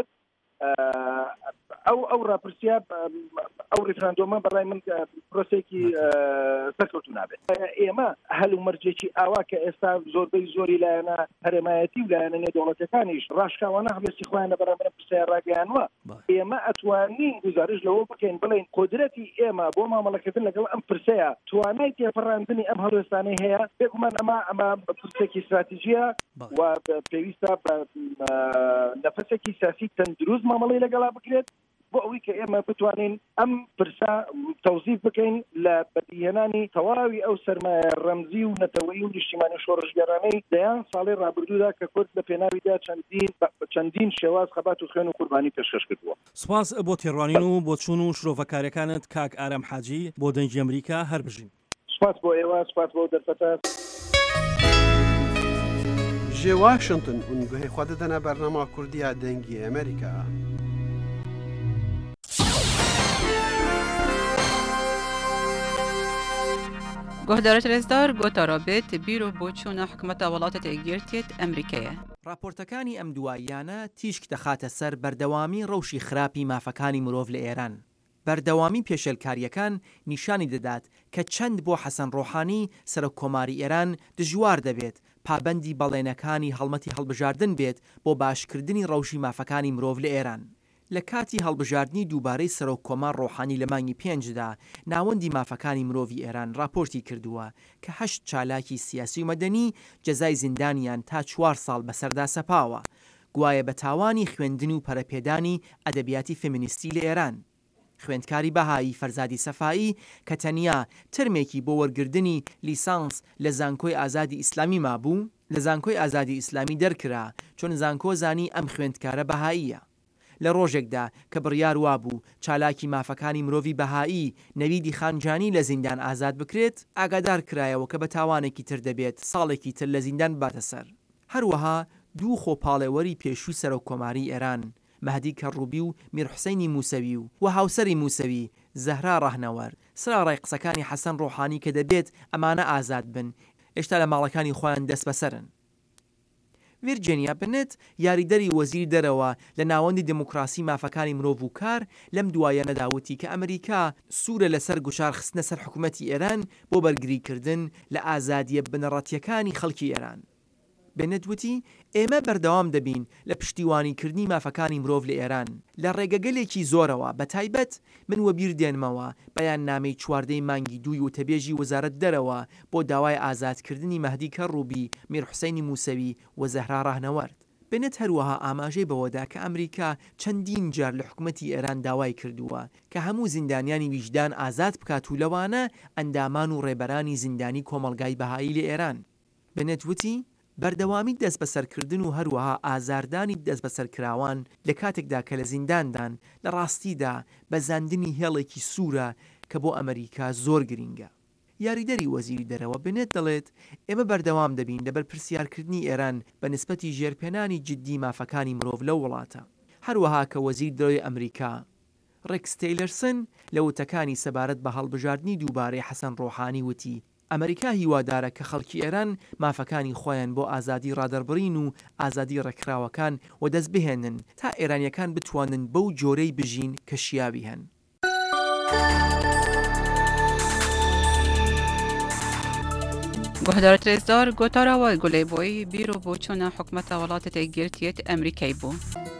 ئەو ڕاپرسیا ئەو ریفراندۆمە بەڕای من پرۆسێکی سەرکەوتو نابێت. ئێمە هەل و مەرجێکی ئاوا کە ئێستا زۆربەی زۆری لایەنە هەرێمایەتی و لایەنە نێودەوڵەتەکانیش ڕاشکاوانە هەڵێستی خۆیان لە بەرامبەر پرسیار ڕاگەیانوە ئێمە ئەتوانین گزارش لەوە بکەین بڵێن قودرەتی ئێمە بۆ مامەڵەکردن لەگەڵ ئەم پرسەیە توانای تێپەڕاندنی ئەم هەڵوێستانەی هەیە بێگومان ئەمە پرسێکی استراتیژیە و پێویستە بە نەفەسێکی سیاسی تەندروست مامەڵەی لەگەڵا بکرێت بۆ ئەوەی کە ئێمە بتوانین ئەم پرسا تەوزیف بکەین لە بەدیهێنانی تەواوی ئەو سەرمایە ڕەمزی و نەتەوەیی و نیشتیمانی شۆڕژگەرانەی دەیان ساڵی ڕابردوودا کە کورد لە پێناویدا چەندین شێواز خەبات و خوێن و قوربانی پێشکەش کردووە. سوپاس بۆ تێڕوانین و بۆ چوون و شرۆڤەکاریەکانت کاک ئارەم حاجی بۆ دەنگی ئەمریکا هەر بژین. سوپاس بۆ ئێوە سوپاس بۆ دەرفەتە. ji Washington û guhê xwe didine bernama Kurdiya dengî Amerîka. گهدارت رزدار گوتا رابط بیرو بۆچوونە حکومەتە وڵاتە تێگیرتێت ئەمریکایە. راپۆرتەکانی ئەم دواییانە تیشک دەخاتە سەر بەردەوامی ڕەوشی خراپی مافەکانی مرۆڤ لە ئێران. بەردەوامی پێشێلکاریەکان نیشانی دەدات کە چەند بۆ حەسەن ڕۆحانی سەرۆک کۆماری ئێران دژوار دەبێت پابەندی بەڵێنەکانی هەڵمەتی هەڵبژاردن بێت بۆ باشکردنی ڕەوشی مافەکانی مرۆڤ لە ئێران. لە کاتی هەڵبژاردننی دووبارەی سەرۆک کۆمار ڕۆحانی لە مانگی 5دا ناوەندی مافەکانی مرۆڤی ئێران راپۆرتی کردووە کە 8 چالاکی سیاسی و مەدەنی جەزای زیندانیان تا 4 ساڵ بەسەردا سەپاوە گوایە بە تاوانی خوێندن و پەرەپێدانی ئەدەبیاتی فێمینیستی لە ئێران. خوێندکاری بەهایی فەرزادی سەفایی کە تەنیا ترمێکی بۆ وەرگردنی لیسانس لە زانکۆی ئازادی ئیسلامی مابوو لە زانکۆی ئازادی ئیسلامی دەرکرا چۆن زانکۆ زانی ئەم خوێندکارە بەهاییە. لە ڕۆژێکدا کە بڕیار وابوو چالاکی مافەکانی مرۆڤی بەهایی نەویدی خانجانی لە زیندان ئازاد بکرێت ئاگادار کرایەوە کە بە تاوانێکی تر دەبێت ساڵێکی تر لە زیندان باتە سەر. هەروەها دوو خۆپاڵێوەری پێشووی سەرۆک کۆماری ئێران مەهدی کەڕوبی و میرحوسەینی موسەوی و هاوسەری موسەوی زەهرا ڕاهنەوەر سراڕای قسەکانی حەسەن ڕۆحانی کە دەبێت ئەمانە ئازاد بن هێشتا لە ماڵەکانی خۆیان دەست بەسەرن. ڤیرجینیا بنت یاریدەری وەزیری دەرەوە لە ناوەندی دموکراسی مافەکانی مرۆڤ و کار لەم دوایە نەداوتی کە ئەمریکا سوورە لەسەر گوشار خستنە سەر حکوومەتی ئێران بۆ بەرگریکردن لە ئازادیە بنەڕەتیەکانی خەڵکی ئێران. بنتوتی ئێمە بەردەوام دەبین لە پشتیوانیکردنی مافەکانی مرۆڤ لە ئێران لە ڕێگەگەلێکی زۆرەوە بە تایبەت من وەبیر دێنمەوە بەیان نامەی 14 مانگی 2 و تەبێژی وەزارەت دەرەوە بۆ داوای ئازادکردنی مەهدی کەڕوبی میرحوسەینی موسەوی و زەهرا ڕاهنەوەرد. بنت هەروەها ئاماژەی بەوەدا کە ئەمریکا چەندین جار لە حکوومەتی ئێران داوای کردووە کە هەموو زیندانیانی ویژدان ئازاد بکات و لەوانە ئەندامان و ڕێبەرانی زیندانی کۆمەلگای بەهایی لە ئێران. بنتوتی بەردەوامی دەست بەسەرکردن و هەروەها ئازاردانی دەست بەسەرکراوان لە کاتێکدا کە لە زینداندان لە ڕاستیدا بە زاندنی هێڵێکی سوورە کە بۆ ئەمریکا زۆر گرینگە. یاریدەری وەزیری دەرەوە بنێت دەڵێت ئێمە بەردەوام دەبین لەبەر پرسیارکردنی ئێران بە نسبەتی ژێرپێنانی جددی مافەکانی مرۆڤ لەو وڵاتە. هەروەها کە وەزیر دەرەوەی ئەمریکا ڕێکس تەیلەرسن لە وتەکانی سەبارەت بە هەڵبژاردننی دووبارەی حەسەن ڕۆحانی وتی ئەمریکا هیوادارە کە خەڵکی ئێران مافەکانی خۆیان بۆ ئازادی ڕادەربڕین و ئازادی ڕێکراوەکان و دەست بهێنن تا ئێرانیەکان بتوانن بەو جۆرەی بژین کە شیاوی هەن. گهدار ترزدار گوتارا و گلی بوی بیرو بوچون حکمت ولات تگیرتیت امریکایی بو.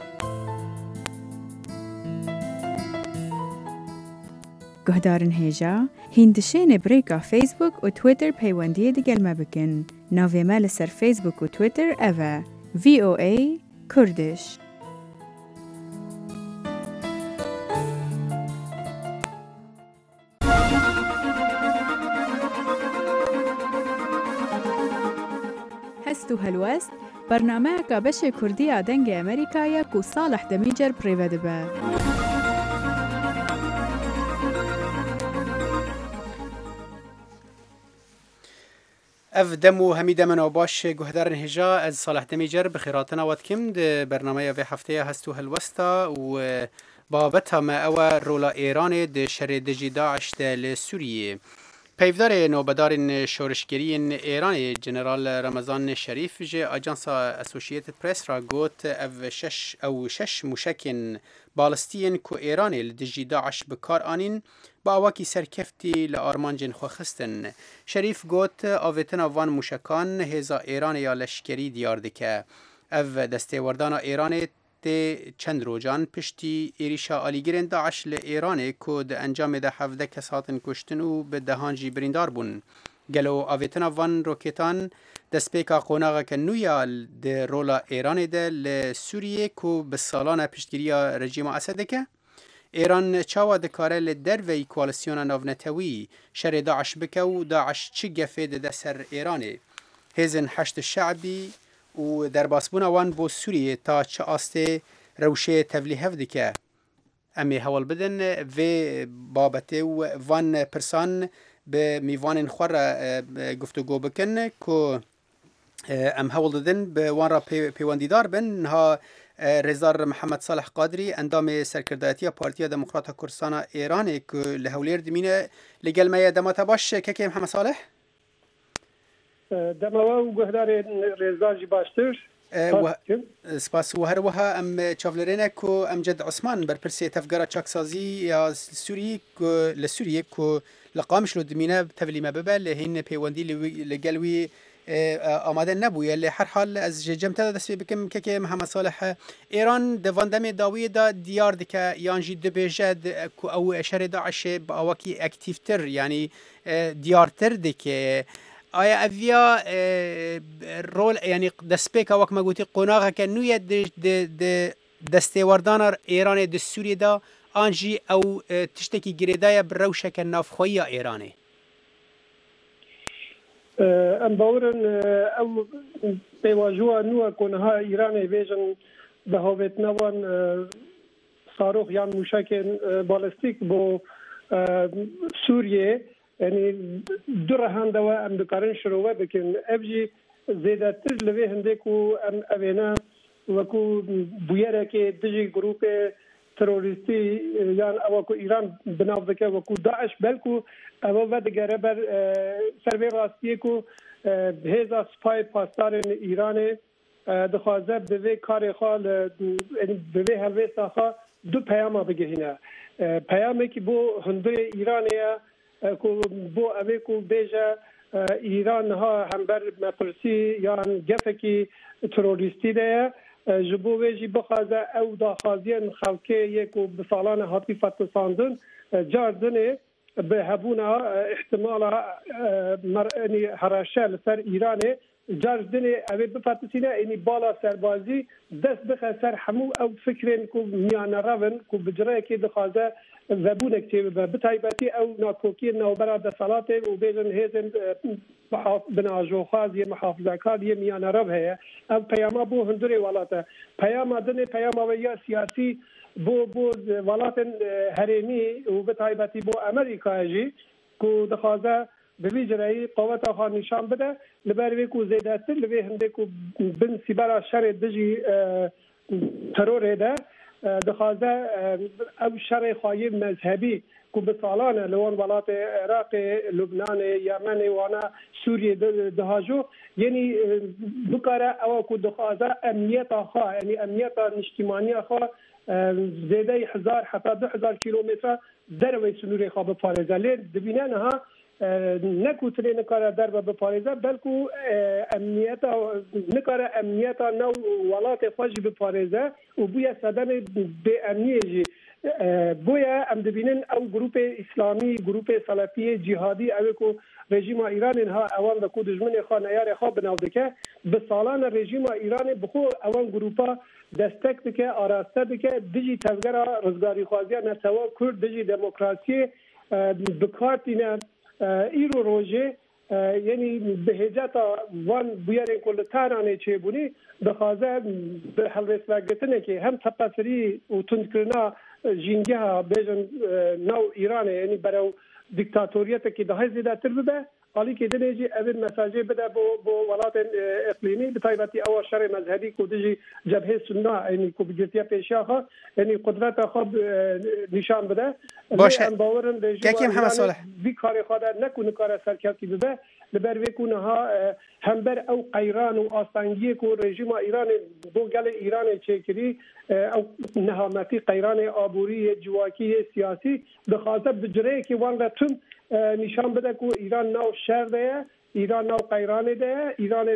گهدارن هیجا هندشین بریکا فیسبوک و تویتر پیوندی دیگل ما بکن. ناوی مال سر فیسبوک و تویتر اوه VOA کردش. هستو هلوست برنامه کابش کردی آدنگ امریکایی کو صالح دمیجر پریود به. اف دمو همیده منو باش گهدارن هجا از صالح دمیجر بخیراتنا واتکم ده برنامه و هفته هستو هلوستا و بابتها ما او رولا ایران ده شر دجی داعش ده لسوریه. پیفدار نوبدار شورشگری ایران جنرال رمضان شریف جه اجانس اسوسییتد پرس را گوت او شش موشکین بالستین کو ایران لدجی داعش بکار آنین با اواکی سرکفتی لآرمانجن خوخستن. شریف گوت آویتنا وان موشکان هزا ایران یا لشکری دیار دکه. او دسته وردان ایران چند روزان پشتی ایریشا آلیگرین داعش لإیران که ده انجام ده 17 کس هاتن کشتن و به دهانجی بریندار بون. گلو آویتنا وان روکتان دست پیکا قوناغا که نویا ده رولا ایران ده لسوریه که به سالانه پشتگیری رژیم اسد که ایران چاوا دکاره لدروی کوالسیون ناونتوی شر داعش بکه و داعش چی گفه ده سر ایرانه. هزن حشد شعبی و در باسبون وان بو سوریه تا چه آسته روشه تبلیه که امی حوال بدن و بابته و وان پرسان به میوان خور گفتگو بکن که ام حوال دادن به وان را پیواندیدار بن ها رزار محمد صالح قادری اندام سرکردایتی پارتیا دموکرات کردستان ایران که لحولیر دمینه لگل ما دماتا باش که محمد صالح دماوا و گهدار رزاجی باشتر سپاس و هر وها ام چافلرینه کو امجد عثمان برپرسی تفگرا چاکسازی یا سوری کو لسوریه کو لقامش لو دمینه تفلیمه ببل لهین پیوندی لگلوی آماده نبویه لی هر حال از جمتا دست بکم که محمد صالح ایران دواندم داوی دا دیار دکه یانجی دبیجد کو او شر داعش با اواکی اکتیفتر یعنی دیارتر دکه آیا اویا رول یعنی دست پیک وقت ما گویی قناعه که نوی دسته‌وردان ایران د سوریه دا آنجی او تشتکی گریدای بروشه که نافخویی ایرانه. ام باورن او پیواجو نو کنها ایران بیشن به هویت نوان صاروخ یا موشک بالستیک بو سوریه یعنی دور هنده و ام دکارن شروع بکن ابجی زیاده تر لوی هنده کو ام اوینا وکو بویره که دیجی گروپ تروریستی یعنی اوکو ایران بناو دکه وکو داعش بلکو او و دگره بر سروی راستیه کو هزا سپای پاسدار ایران دخوازه به وی کار خال به وی هلوی ساخا دو پیام بگهینه پیامی که بو هنده ایرانیه کو بو اوی کو بیجا ایران ها هم بر مپرسی یا گفکی تروریستی ده جبو ویجی بخوازه او داخازین خلقه یکو بسالان هاتی فتساندن جاردنه به هبونا احتمال هراشه لسر ایرانه جاردنه اوی بفتسینه اینی بالا سربازی دست بخه سر همو او فکرین کو میان روان کو بجره که دخوازه زبون کتیب بتایبتی او ناکوکی نوبرا دسالاته و بیزن هیزن بناجو خازی محافظه کاری میان عرب هست او پیاما بو هندوری ولاته پیاما دنه پیاما و یا سیاسی بو ولات هرمی و بتایبتی بو امریکا جی کو دخوازه به جرایی قوت آخر نشان بده لبروی کو زیادتر لبی هنده کو بن سیبرا شر دجی ترور ده دخوازه او شر خواهی مذهبی کو به سالانه لون ولات عراق لبنان یمن وانا سوریه دهاجو یعنی بکاره او کو دخوازه امنیت آخا یعنی امنیت اجتماعی آخا زیده 1000 حتی 2000 کیلومتر در وی سنوری خواب پارزه لی دبینه نها نکوتره نکاره در به پارزه بلکو امنیت نکاره امنیت نو ولات فاجی به پارزه و بویا صدم به امنیه جی بویا ام دبینن او گروپ اسلامی گروپ سلفی جهادی او کو رژیم ایران ها اوان دکو دشمن خا نیار خا بناوده که به سالان رژیم ایران بخو اوان گروپا دستک بکه آراسته بکه دیجی تزگرا روزگاری خوازی نتوا کرد دیجی دموکراسی بکارتینه ایرو روژه یعنی به هجتا وان بیارین کل تارانه چه بونی بخوازه به حل رسلا گتنه که هم تپسری و تندکرنا جینگه ها بیجن نو ایرانه یعنی برای دیکتاتوریت که ده زیاده تر بده حالی که دنیجی اول مساجه بده بو ولات اقلیمی بطایبتی او شر مذهبی کو دیجی جبهه سنه یعنی کو بجتیا پیشاها یعنی قدرت خود نشان بده باشه باورم که محمد صالح بی کار خود نکنه کار سرکردی بده لبر ویکونه ها همبر او قیران و آستانگی کو رژیم ایران بو گل ایران چکری او نهامتی قیران آبوری جواکی سیاسی بخاطر بجره که وان رتم نشان بده که ایران نو شر ده ایران نو قیران ده ایران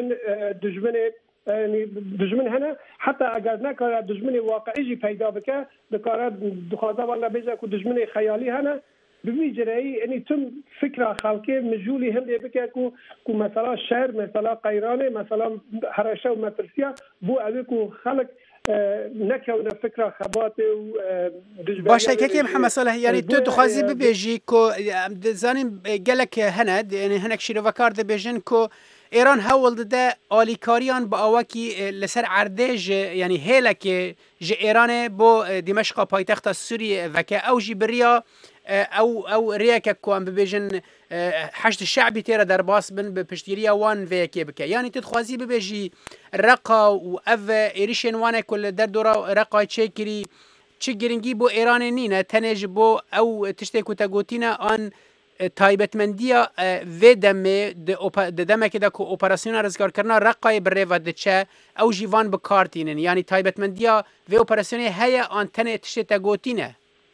دشمن هنه حتی اگر نکاره دشمن واقعی پیدا بکه دکاره دخوازه والا بیجه که دشمن خیالی هنه بمیجرهی یعنی تم فکر خلقی مجولی هم ده بکه که مثلا شهر مثلا قیرانه مثلا هرشه و مترسیه بو اوی که خلق نکونه فکر خبات و باشه که محمد صالح یعنی تو دخوازی ببیجی که زانیم گلک هند یعنی هنک شیروکار ده بیجن که ایران هول ده آلیکاریان با آوکی لسر عردج یعنی هلک ج ایران با دمشق پایتخت سوریه و که او جی بریا او رياك كوان ببيجن حشد الشعبي تيرا درباس بن بپشتيريا وان فيكي بك يعني تدخوازي ببيجي رقا واف ايريشن وانا كل دردورا رقا تشكري تشجرنجي بو ايران نينا تنج بو او تشتكو تاغوتينا ان تایبەتمەندیە vê demê di demekê de ku operasyona rizgarkirina reqayê bi rêva diçe ew jî van bikartînin yanî taybetmendiya vê operasyonê heye an tenê tiştê te gotîne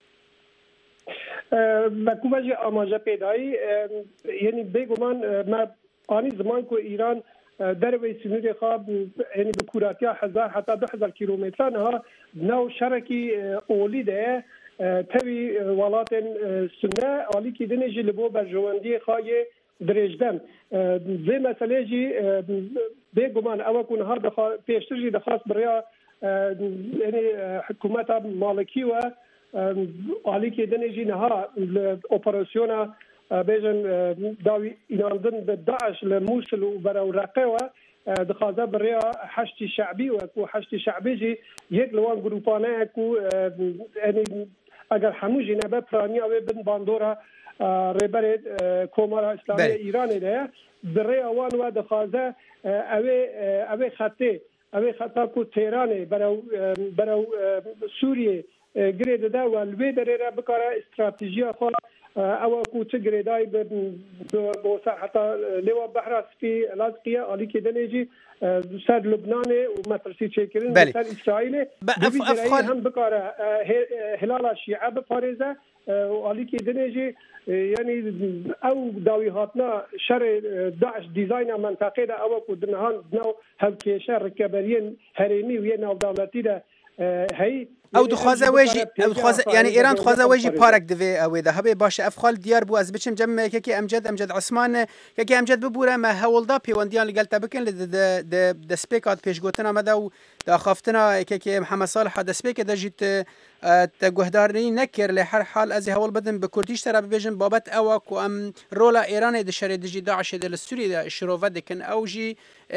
مکوبه آماجه پیدایی یعنی بگمان ما آنی زمان که ایران در وی سنوری خواب یعنی به کوراتی 1000 حتی 2000 کیلومتر ها نو شرکی اولی ده توی ولات سنه آلی که دنیجی لبو برجواندی خواهی درجدن زی مسئله جی بگمان او کنها پیشتر جی دخواست برای یعنی حکومت مالکی و آلی که دنیجی نها اپراسیونا بیجن داوی ایناندن به داعش لموصل و برای رقه و دخوازه برای حشد شعبی و کو حشد شعبی جی یک لوان گروپانه کو یعنی اگر هموجی نبه پرانی آوه بن باندورا ریبر کومارا اسلامی ایران ده برای آوان و دخوازه اوه خطه کو تیرانه برای سوریه گرید ده و الوی دره را بکاره استراتیجی خواه او کو چه گریدای بوسع حتی لوا بحر سپی لازقیه آلی که دنیجی سر لبنان و مترسی چکرین سر اسرائیل افغان هم بکاره هلال شیعه بپارزه و آلی که دنیجی یعنی او داوی هاتنا شر داعش دیزاین منطقه ده او کو دنهان نو هلکیشه رکبرین هریمی و یه نو دولتی ده هی او دخوازه ویجی یعنی ایران دخوازه ویجی پارک دوی اوی ده هبه باشه افخال دیار بو از بچم جمع که امجد عثمان که امجد ببوره ما هولدا پیوندیان لگل تبکن د سپیکات پیش گوتنا مده و د خافتنا که محمد صالح د سپیک د جیت تگهدارنی نکر له هر حال از هول بدن به کردیش تر ببیجن بابت او کو ام رولا ایران د شری د داعش د سوریه د شروع دکن او جی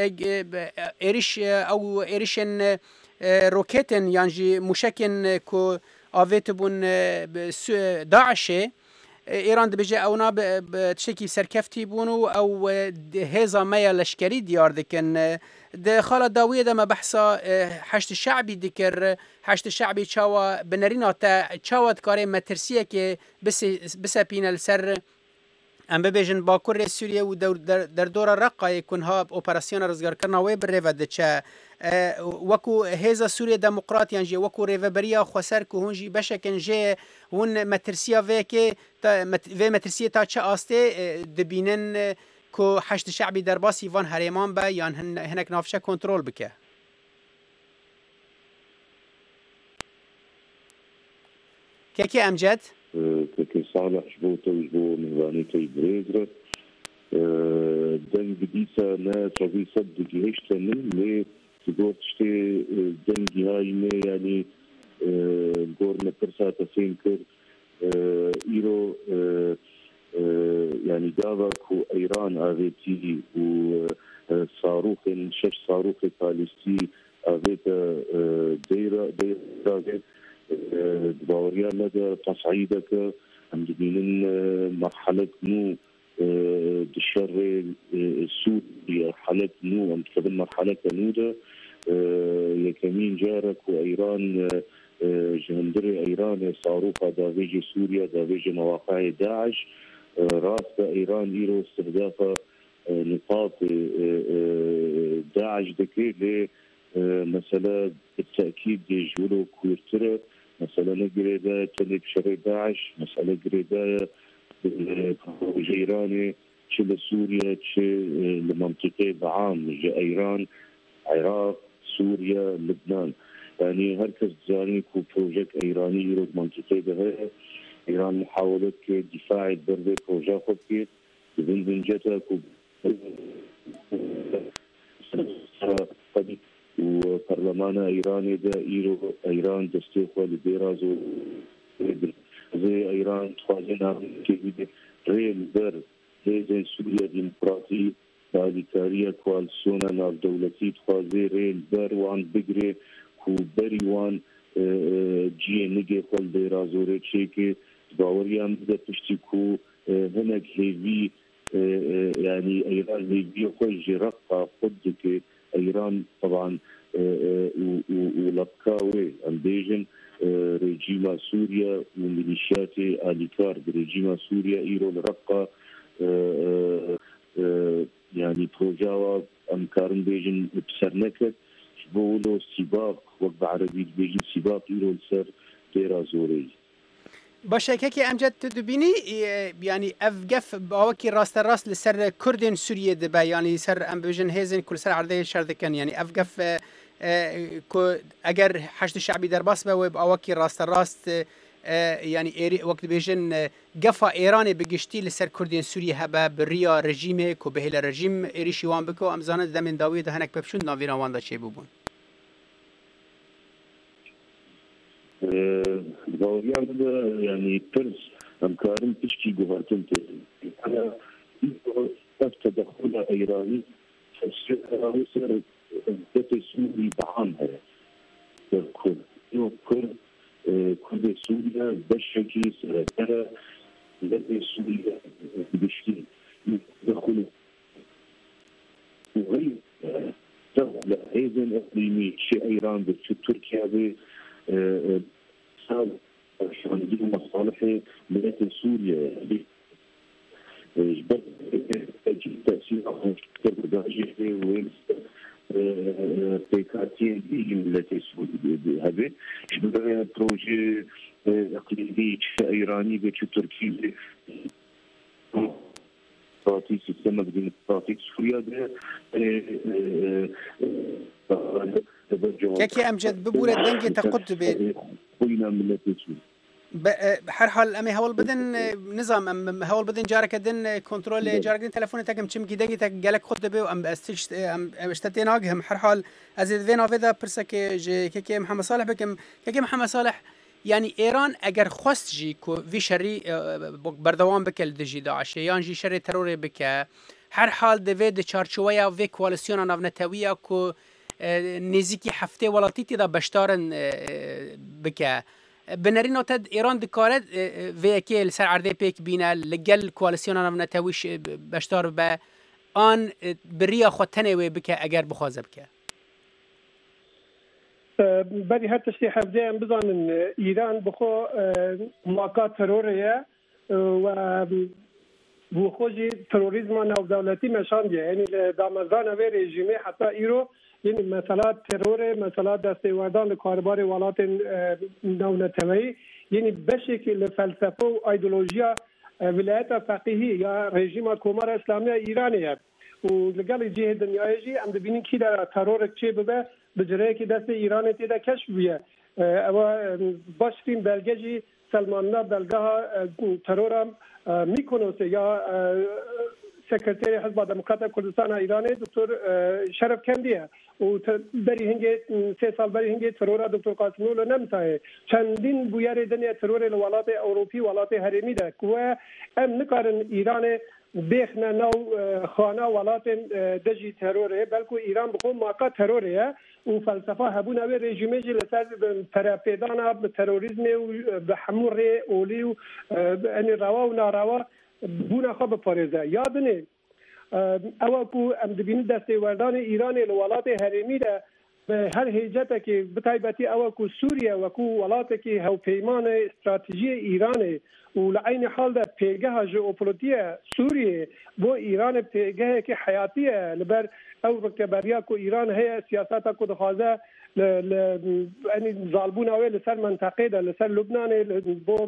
ایریشن روکتن یعنی موشکن کو آویت بون داعشه ایران دبیجه اونا بتشکی سرکفتی بونو او هزا میا لشکری دیار دکن ده خاله داویه ده ما بحثا حشد شعبی دکر حشد شعبی چاوا بنرینا تا چاوا کاری مترسیه که بس پینل سر ام ببیجن باکور سوریه و در دور رقا یکن ها اپراسیون رزگار کرنا و بر ریو دچه وکو هزا سوریه دموکراتیان جی وکو ریو بریا خوسر که هونجی بشکن جی هون مترسیا وی مترسیه تا چه آسته دبینن که حشد شعبی در باسی وان هریمان با یا هنک نافشه کنترول بکه كيكي أمجد؟ كيكي صالح جبوته وجبو نهراني كي بريزرة دنج ديسا نا تربي صدق هشتا لي تقول تشتي دنجي هاي مي يعني قور نترسا تسينكر إيرو يعني دابك وإيران آغيتي وصاروخ شش صاروخ باليستي آغيتا ديرا باوريا لدى تصعيدك عم دبينن مرحلة نو الشر السوري مرحلة نو عم تقبل مرحلة نودة يكمين جارك وإيران جهندري إيران صاروخ دافيج سوريا دافيج مواقع داعش راس إيران إيرو استهداف نقاط داعش دكي مسألة بالتأكيد يجولو كورترة مسألة قريدة تلك شري داعش مسألة قريدة جيراني تشل سوريا تشل المنطقة بعام جا إيران عراق سوريا لبنان يعني هركز زاني كو بروجيكت إيراني يرد منطقة بها إيران محاولة دفاع برد بروجيكت خبكي ببن جتا كو وبرلمان إيراني دا إيران دستيخوا لبيرازو زي إيران تخوازينا كيبيد ريل بر هيزن سوريا ديمقراطي بالكاريا كوالسونا ناف دولتي تخوازي ريل بر وان بقري كو بري وان جي نجي خوال بيرازو ريتشيكي باوريان بدا تشتكو هناك هيفي يعني إيران هيفي خوش رقا خدك إيران طبعا ولبكاوي أمبيجن ريجيما سوريا وميليشيات آليكار بريجيما سوريا إيرو لرقا يعني بروجاوا أمكارن بيجن بسرنكت بولو سباق وقت عربي بيجن سباق إيرو لسر ديرا زوري باشه که امجد تدبینی یعنی افگف باوکی راست لسر کردین سوریه دبا یعنی سر ام بجن هزن کل سر عرضه شردکن یعنی افگف اگر حشد شعبی در باس با باوکی راست یعنی وقت بجن گفا ایران بگشتی لسر کردین سوریه هبا بریا رژیم کو بهل رژیم ایریشیوان بکو امزانه دمن داوی ده هنک بپشون ناوینا واندا چه ببون باوريان يعني ترس أمكارن تشكي جوهرتن أنا تدخل إيراني فسر دت سوري بعامها كل سوريا بشكي سرتها دت سوريا بشكي يدخلوا وغير دولة أيضا إقليمي شيء إيران بتركيا ب عندهم مصالح بلاد سوريا جبت تأثير كرداجي وين بيكاتين بيجي ملات سوريا هذا جبت بروجي اقليمي ايراني بتشو تركي ديمقراطي سيستم ديمقراطي سوريا كي امجد ببوله دنجي تقد بحر حال امي هول بدن نظام ام هول بدن جارك دن كنترول جارك دن تلفون تاكم چم كي دغي تاك جالك خد به ام استش ام اشتتين اجهم حر حال ازيد فينا فيدا برسك كي محمد صالح بكم كي محمد صالح يعني ايران اگر خواست جي كو في شري بردوام بكل دجي داعش يان جي شري تروري بك هر حال دفيد چارچويا في كواليسيون ناونتاويا كو نزيكي هفته ولاتيتي دا بشتارن بك بنرینو تد ایران دکارد ویکی لسر عرضه پیک بینه لگل کوالسیونا نتویش بشتار به آن بریا خود تنوی بکه اگر بخوازه بکه بری هر تشتی حفظه هم بزانن ایران بخو ماکا تروریه و بخوجی تروریزم نو دولتی مشانده یعنی دامزدان و رژیمه حتی ایرو یعنی مثلا ترور مثلا دستیوردان کاربار ولات نونتوی یعنی بشکل فلسفه و ایدئولوژیا ولایت فقیهی یا رژیم کمار اسلامی ایرانیه و لگل جهه دنیای جی ام دبینین کی در ترور چه ببه بجره که دست ایران تیدا کشف بیه و باشتیم بلگه جی سلماننا بلگه ترورم میکنوسه یا سکرتری حزب دموکرات کردستان ایران دکتر شرف کندیه و بری هنگی 3 سال بری هنگی ترور دکتر قاسملو نمسایه چندین بویر دنیا ترور الولات اوروپی ولات هرمی ده و ام نکارن ایران بخنا نو خانه ولات دجی تروره بلکه ایران بخون ماقا تروره و فلسفه هبون اوی رژیمه جی لسر پرپیدانا به تروریزم و به حمور اولی و روا و ناروا بونا خواب پارزه یادنه اوکو ام دبین دستیوردان ایران الولات هرمی ده به هر هیجت که بتایبتی اوکو سوریه وکو ولات که هو پیمان استراتژی ایرانه و لعین حال ده پیگه ژئوپلیتیک سوریه بو ایران پیگه که حیاتیه لبر او رکبریا کو ایران هي سیاست کو دخوازه یعنی ظالبون اوی لسر منطقه ده لسر لبنان بو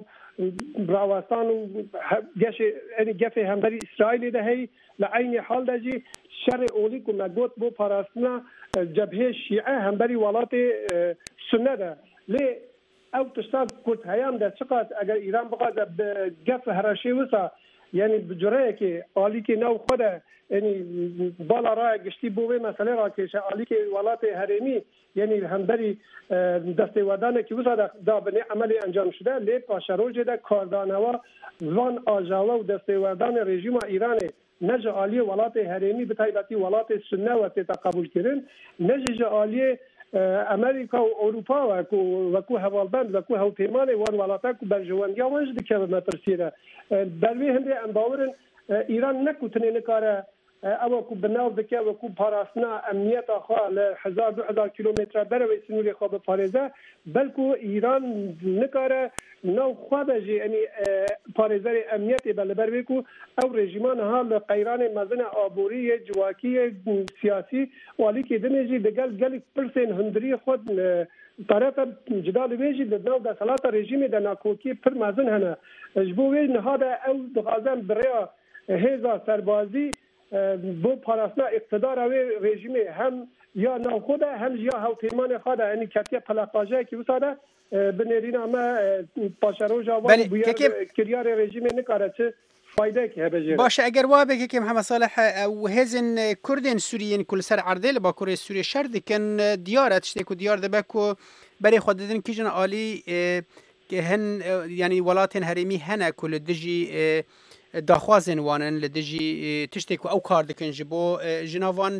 براوستان گش یعنی گف همبری اسرائیل ده هی لعین حال ده جی شر اولی کو مگوت بو پاراستنا جبهه شیعه همبری ولات سنه ده لی او تشتاد کرد هیام ده چقدر اگر ایران بقاد گف هرشی وسا یعنی بجره که عالی که نو خوده یعنی بالا راه گشتی بوه مسئله را که عالی که ولات هرمی یعنی همبری دستیوردان که وسا دا بنی عملی انجام شده لی پاشروج ده کاردانوا وان آجاوا و دستیوردان رژیم ایرانه نج عالی ولات هرمی بتایبتی ولات سنه و تیتا قبول کردن نج عالی امریکا و اروپا وکو هوالبند وکو هوپیمان وان ولاتا کو برجواندیا وانج دکه مترسیره بلوی هنده امباورن ایران نکوتنه نکاره او کو بناو دکه وکو پاراسنا امنیت خوا ل 1000 کیلومتر بروي سنوري خو به پاريزه بلکو ایران نکاره نو خودجی یعنی پاريزه امنیت بل بروي کو او رژیمان ها ل قیران مزن آبوری جواکی سیاسی والی که دنجی دگل گل پرسن هندری خود طرف جدال ویجی دنو د صلات رژیم د ناکوکی پر مزن هنه جبوی نهاده او دغازم بریا هزا سربازی بو پاراسنا اقتدار اوی رژیم هم یا ناخوده هم یا هوپیمان خواده یعنی کتیه پلاقاجه که وساده بنرین اما پاشروجا و کریار رژیم نکاره چه فایده که بجه باشه اگر وابه که محمد صالح و هزن کردین سوریین کل سر عرضه با کره سوریه شرد کن دیارت شته کو دیار ده بکو برای خود دادن کیجن عالی که هن یعنی ولاتن هرمی هنه کل دجی داخوازن وانن لدجی تشتكو او کار دکن جبو جناوان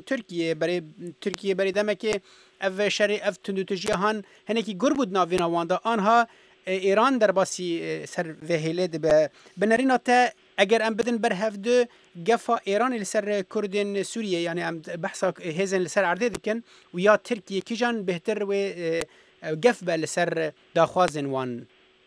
ترکیه برای دمکه او شری او تندوتجی هن هنکی گربود ناوینا واندا آنها ایران در باسی سر وهیله ده بنرینا تا اگر ام بدن بر هفدو گفا ایران لسر کردین سوریه یعنی ام بحثا هزن لسر عرده دکن و یا ترکیه کیجان بهتر و گف با لسر داخوازن وان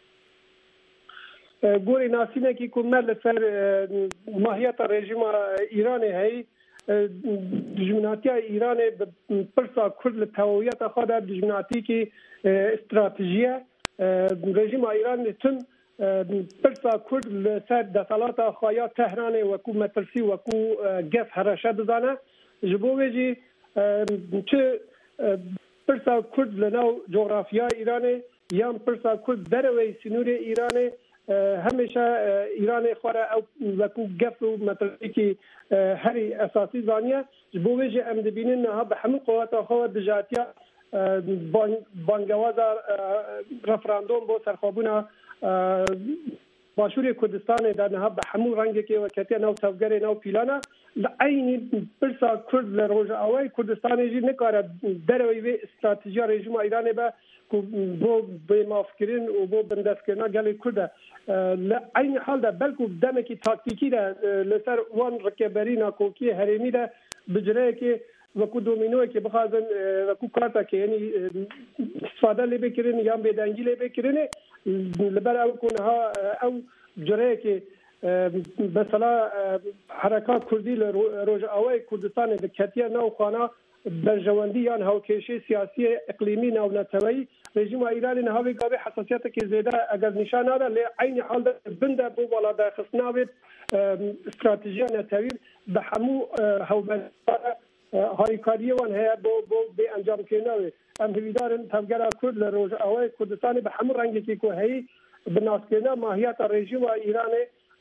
گوری ناسینه که کمال سر ماهیت رژیم ایرانی هی دجمناتی ایران پرسا کرد لتویت خود دجمناتی که استراتژیه رژیم ایران تن پرسا کرد لسر دسالات خوایا تهران وکو مترسی وکو گف هرشه بزانه جبویجی چه پرسا کرد لنو جغرافیا ایرانی یا پرسا کرد دروی سنوری ایرانی همیشه ایران خوره او وکو گف و مترکی هری اساسی زانیه جبویج ام دبینین ها به همین قوات خود دجاتیا بانگوازا رفراندوم با سرخوابونا باشوری کردستان در نها به همون رنگی که وکتی نو سوگر نو پیلانا لعینی برسا کرد لروج آوای کردستان جی نکاره دروی و استراتژی رژیم ایران با بو به مافکرین و بو بندستکرنا گلی کرده لعین حال ده بلکو دمکی تاکتیکی ده لسر وان رکبری ناکوکی هرمی ده بجره که وکو دومینوی که بخوازن وکو کارتا که یعنی استفاده لی بکرین یا بیدنگی لی بکرین لبر او کنها او جره که مثلا حرکات کردی لروج آوای کردستان به کتیه نو خانه برجواندی یا هاوکشی سیاسی اقلیمی نو نتوی رژیم ایرانی نهاوی قابل حساسیت که زیاده اگر نشان داده لی عین حال بنده بو بالا داخل ناوید استراتژی نتوی به همو هاوبند هایکاری وان هیا بو به انجام کنه ام هیدارن تمگرا کرد لروج آوای کردستان به همو رنگی که که هی بناس کنه ماهیت رژیم ایران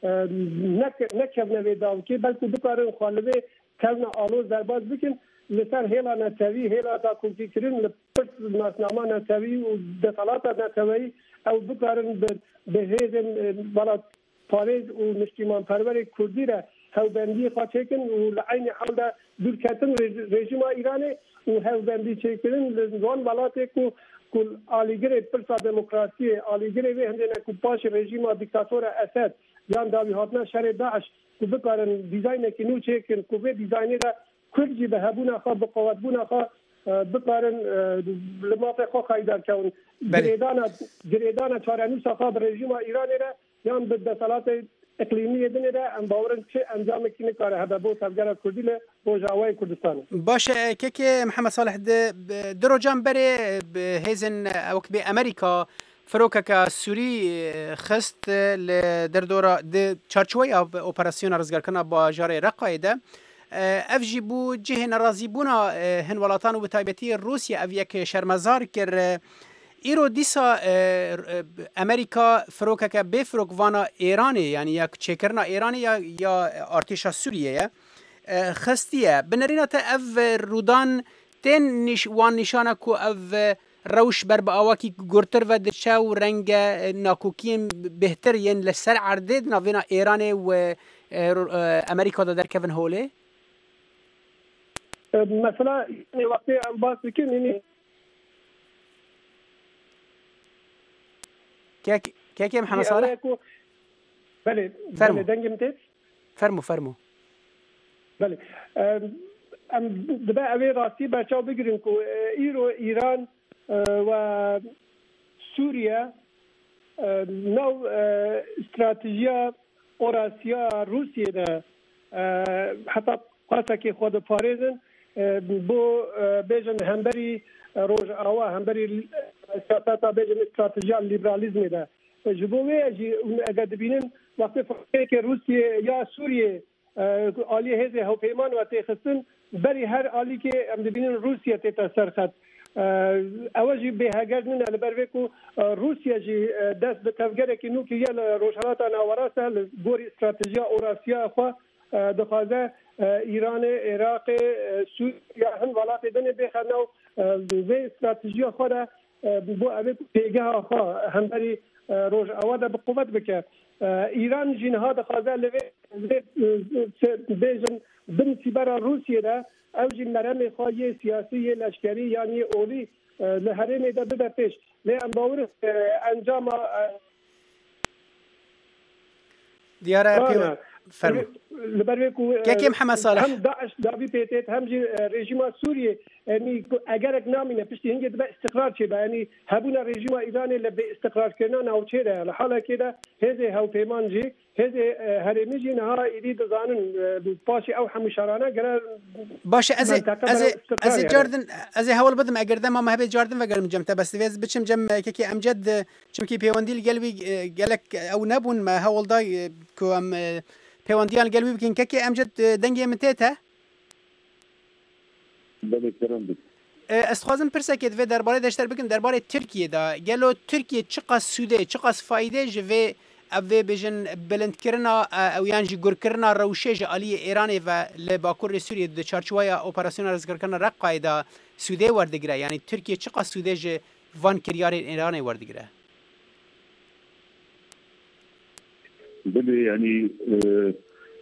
نکرد نویدام که بلکه بکارن خالبه کلن آلوز درباز بکن لسر هیلا نتوی هیلا تا کوکی کرن لپرس ناسنامه نتوی و دسالات نتوی او بکارن به هیزن بالا پاریز و مشتیمان پرور کردی را هاوبندی خواه چکن و لعین حال دا دور کتن رژیم ایرانی و هاوبندی چکن لزوان بلاته که کل آلیگر پرسا دموکراسی آلیگر وی هنده نکو پاش رژیم دیکتاتور اسد یان داوی هاتنا شر داعش که بکارن دیزاین که نو چکن که به دیزاینی را کرجی به هبون خواه بقوات بون خواه بکارن لماف خواه خیدار کون گریدان چارنوس خواه رژیم ایرانی را یان به دسالات اقلیمی دنیا را ام باورن چه انجام کنه کار هذا بو تفجر کردی له روجاوای کردستان باشه که محمد صالح درو جنبری هیزن او به امریکا فروکا سوری خست در دورا د چارچوی اپراسیون رزگارکنا با جاره رقایده افجی بو جه ناراضی بونا هن ولاتان و بتایبتی روسیه او یک شرمزار کر ایرو دیسا امریکا فروکا به فروک وانا ایرانی یعنی یک چکرنا ایرانی یا ارتشا سوریه خستیه بنرینا تا اف رودان تن وان نشانه کو اف روش بر با آواکی گرتر و دچاو رنگ ناکوکیم بهتر ین لسر عرده ناوینا ایرانی و امریکا دا در کون هوله مثلا وقتی باز بکنی كيف محمد صالح؟ بله فرمو دنگم تيت فرمو بله ام دبا اوی راستی بچاو بگیرین که ایران و سوریا نو استراتژیا اوراسیا روسیه ده حتی قاسا که خود پاریزن بو بیجن همبری روز آوا همبری سیاست بیجن استراتژیا لیبرالیزم ده جبوه اگر دبینن وقتی فکر که روسیه یا سوریه آلی هزه هو پیمان و تخصن بری هر آلی که ام دبینن روسیه تاثیر خد اوجی به هاگردن البر وکو روسیه جی دست به تفکر که نو که یل روشنات ناوراسه گوری استراتژیا اوراسیا خو دخوازه ایران عراق سوریه هن ولات دنیا بخنو به استراتژیا خود بو اوی پیگاه خو همبری روز آواده به قوت بکه ایران جنها دخوازه لوی بیجن دمسی برا روسیه ده او جن مرم خواهی سیاسی لشکری یعنی اولی لحرم ده بده پیش لیان باور انجام دیاره فرمو که محمد صالح هم داعش دابی پیتت هم رژیم سوریه یعنی اگر نامینه پشتی هنگی به استقرار چه یعنی هبون رژیم ایرانی لب استقرار کردن او چه ده لحاله کده هزه هاو پیمان جی هزه هرمی جی نها ایدی دزانن پاشی او همشارانه گره باشه از جاردن از حوال بدم اگر دم ما هبه جاردن و گرم جمته بس ویز بچم جم کی امجد چم کی پیوندیل قلبی قالك او نبون ما حوال دای کوم پیوندیان قلبی بکن کی امجد دنگی متته بله کرم بک استخوازم پرسه که دوی درباره داشتر بگم درباره ترکیه دا گلو ترکیه چقدر سوده چقدر فایده جوی اوی بجن بلند کرنا او یانجی گر کرنا روشه جالی ایرانی و لباکور سوریه دو چارچوای اپراسیون رزگر کرنا رقای دا سوده وردگره یعنی ترکیه چقدر سوده جو وان کریار ایرانی وردگره بله یعنی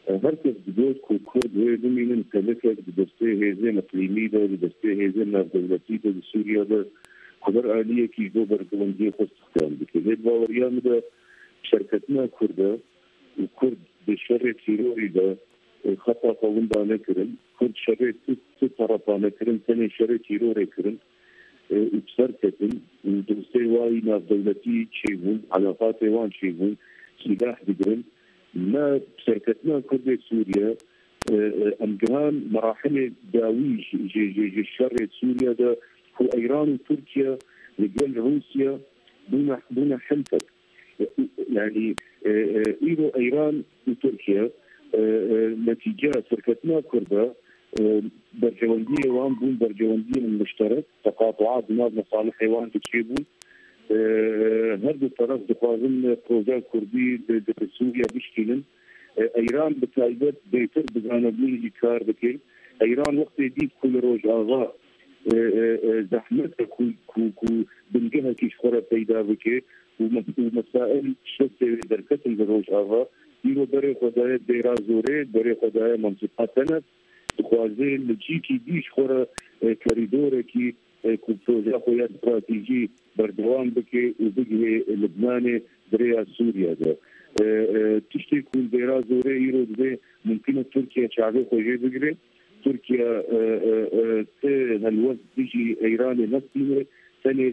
هركز بدوت كورد هذا من تلفت بدسته هذا مقليمي ده بدسته هذا دولتي ده سوريا ده خبر آلية كي جو برجوندية خستخدام بكذا باوريان ده شركتنا كرده وكرد بشر تيروري ده خطا قوم دانه كرن كرد شر طرفانه كرن ثاني شر تيروري كرن وشركتن ودوسي واي ناف دولتي شيبون علاقات وان شيبون سلاح بقرن ما شركتنا كرد سوريا امجهان مراحل داويج جي الشر سوريا ده هو ايران وتركيا رجال روسيا دون حلفك يعني ايران وتركيا نتيجة شركتنا كرده برجوندية وان بون برجوندية مشترك تقاطعات ناب مصالح وان تشيبون هذا الطرف دخازن بروجا كردي بسوريا بيشكيلن ايران بتايبت بيتر بزانبين كار بكي ايران وقت يديك كل روج اغا زحمتها كو بنجها كيش خورا بيدا بكي ومسائل شتى دركتن بروج اغا يرو بري خدايا ديرا زوري بري خدايا منطقة تنف دخوازي لجيكي ديش خورا كاريدورة كي كو بروجا خويا استراتيجي بردوان بكي وبقي لبناني بريا سوريا ده تشتي كون ديرا زوري يرو دي ممكن تركيا شعبي خوجي بقري تركيا هالوقت بيجي ايراني نفسي ثاني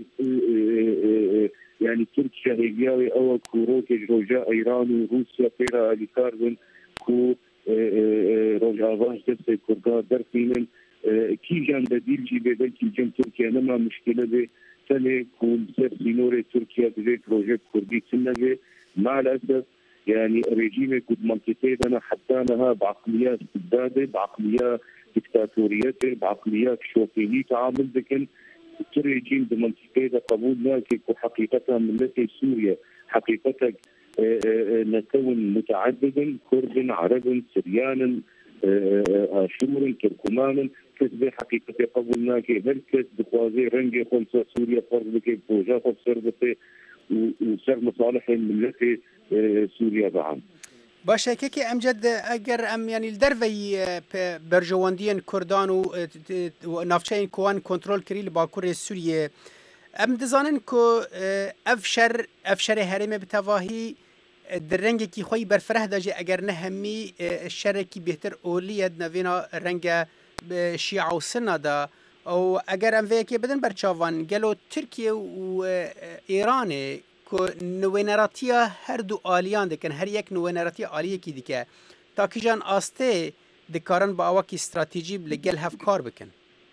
يعني تركيا هيجاوي او كوروك روجا ايران وروسيا فيرا الكاربن كو روجا فاش دست كوردا درفينن كي جان بديل جي بدل كي جان تركيا نما مشكله دي ثاني كون سير سينوري تركيا بزي بروجيكت كردي سنه مع الاسف يعني ريجيم كود منطقه انا حتى انها بعقليات استبداديه بعقليات ديكتاتوريته بعقليات شوفيني تعامل ذكن الريجيم بمنطقه قبول ناكي حقيقتها ملتي سوريا حقيقتك نكون متعددا كرد عرب سريانا اشور تركمان كتب حقيقه قبول ناكي هركز بخوازي رنجي خلصه سوريا فرض بكي بروجا خبصر وسر مصالح ملتي سوريا بعم باشه که امجد اگر ام یعنی الدروی برجواندین کردان و نافچین کوان کنترل کری لباکور سوریه ام دزانن کو افشر حرم بتواهی در رنگ کی خوی برفره داجی اگر نه همی شرکی بهتر اولیت نوینا رنگ شیعه و سنه دا او اگر ام وی که بدن برچاوان گلو ترکیه و ایران نوینراتیا هر دو آلیان دکن هر یک نوینراتی آلیه کی دیگه تا کی جان آسته دکارن با اواکی استراتژی لگل هف کار بکن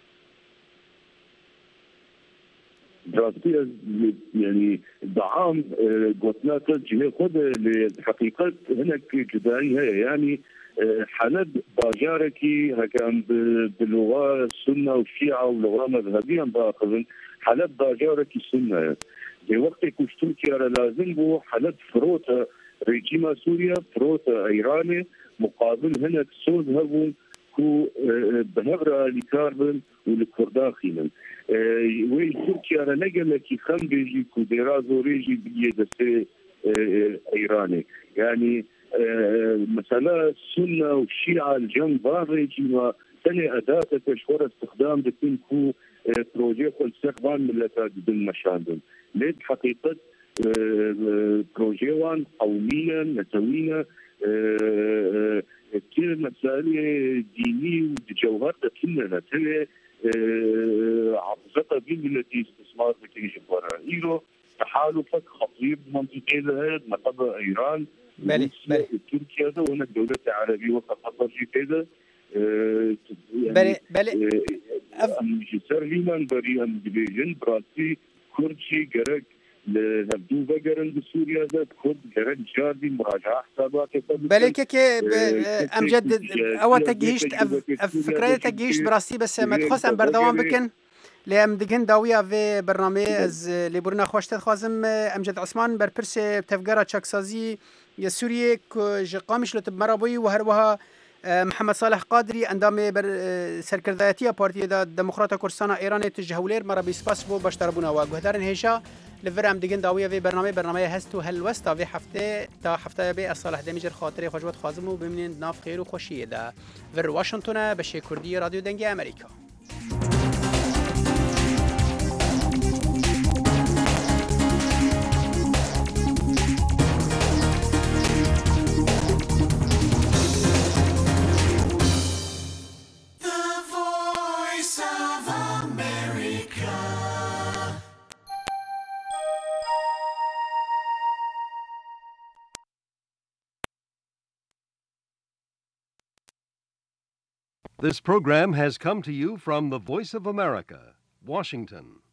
دراستی يعني دعام قوتناك جهه خود لحقيقه هناك جدائي هي يعني حلب باجاركي هكان باللغه السنه والشيعه واللغه مذهبيا باخذن حلب باجاركي سنه في وقت كوش تركيا لازم بو حلب فروتا ريجيما سوريا فروتا ايراني مقابل هناك سوز هبون كو بهبرة لكاربن ولكرداخينا وي تركيا نقل كي خم بيجي كو ديرازو ريجي بيدسي ايراني يعني مثلا السنه والشيعه الجنب ريجيما ثاني اداه تشهر استخدام بتكون كو بروجي استخدام ملتات بالمشاندن ليد حقيقه بروجيوان قوميا نتوينا كثير مسائل ديني وجوهر كلنا ترى عبزتها بين التي استثمار بتيجي برا ايرو تحالفك خطير منطقه هذا نقض ايران بلي تركيا ده وهنا الدوله العربيه وقطر في كذا بلي جسر ليمان بريان ديفيجن براسي كردشي جرك لهبدو بقرن بسوريا ده كرد جرك جاردي مراجعه حسابات بلي كي امجد اول تجهيشت فكره تجهيشت براسي بس ما تخص ام بردوام بكن لام دگن داویا و برنامه از لیبورنا خوشت خوازم امجد عثمان برپرس تفگرا چاکسازی یا سوریه که قامش لطب مرابوی و هر وها محمد صالح قادری اندام بر سرکردایتی پارتی دموکرات کردستان ایران تجهولیر مرا بیسپاس بو باشتربونا و گهدارن هیشا لفرام دیگن داویه و برنامه هستو هلوستا و هفته تا هفته به صالح دمیجر خاطر خوشبخت خازم و ببینید ناف خیر و خوشیه ده ور واشنگتن به شکردی رادیو دنگی امریکا. This program has come to you from the Voice of America, Washington.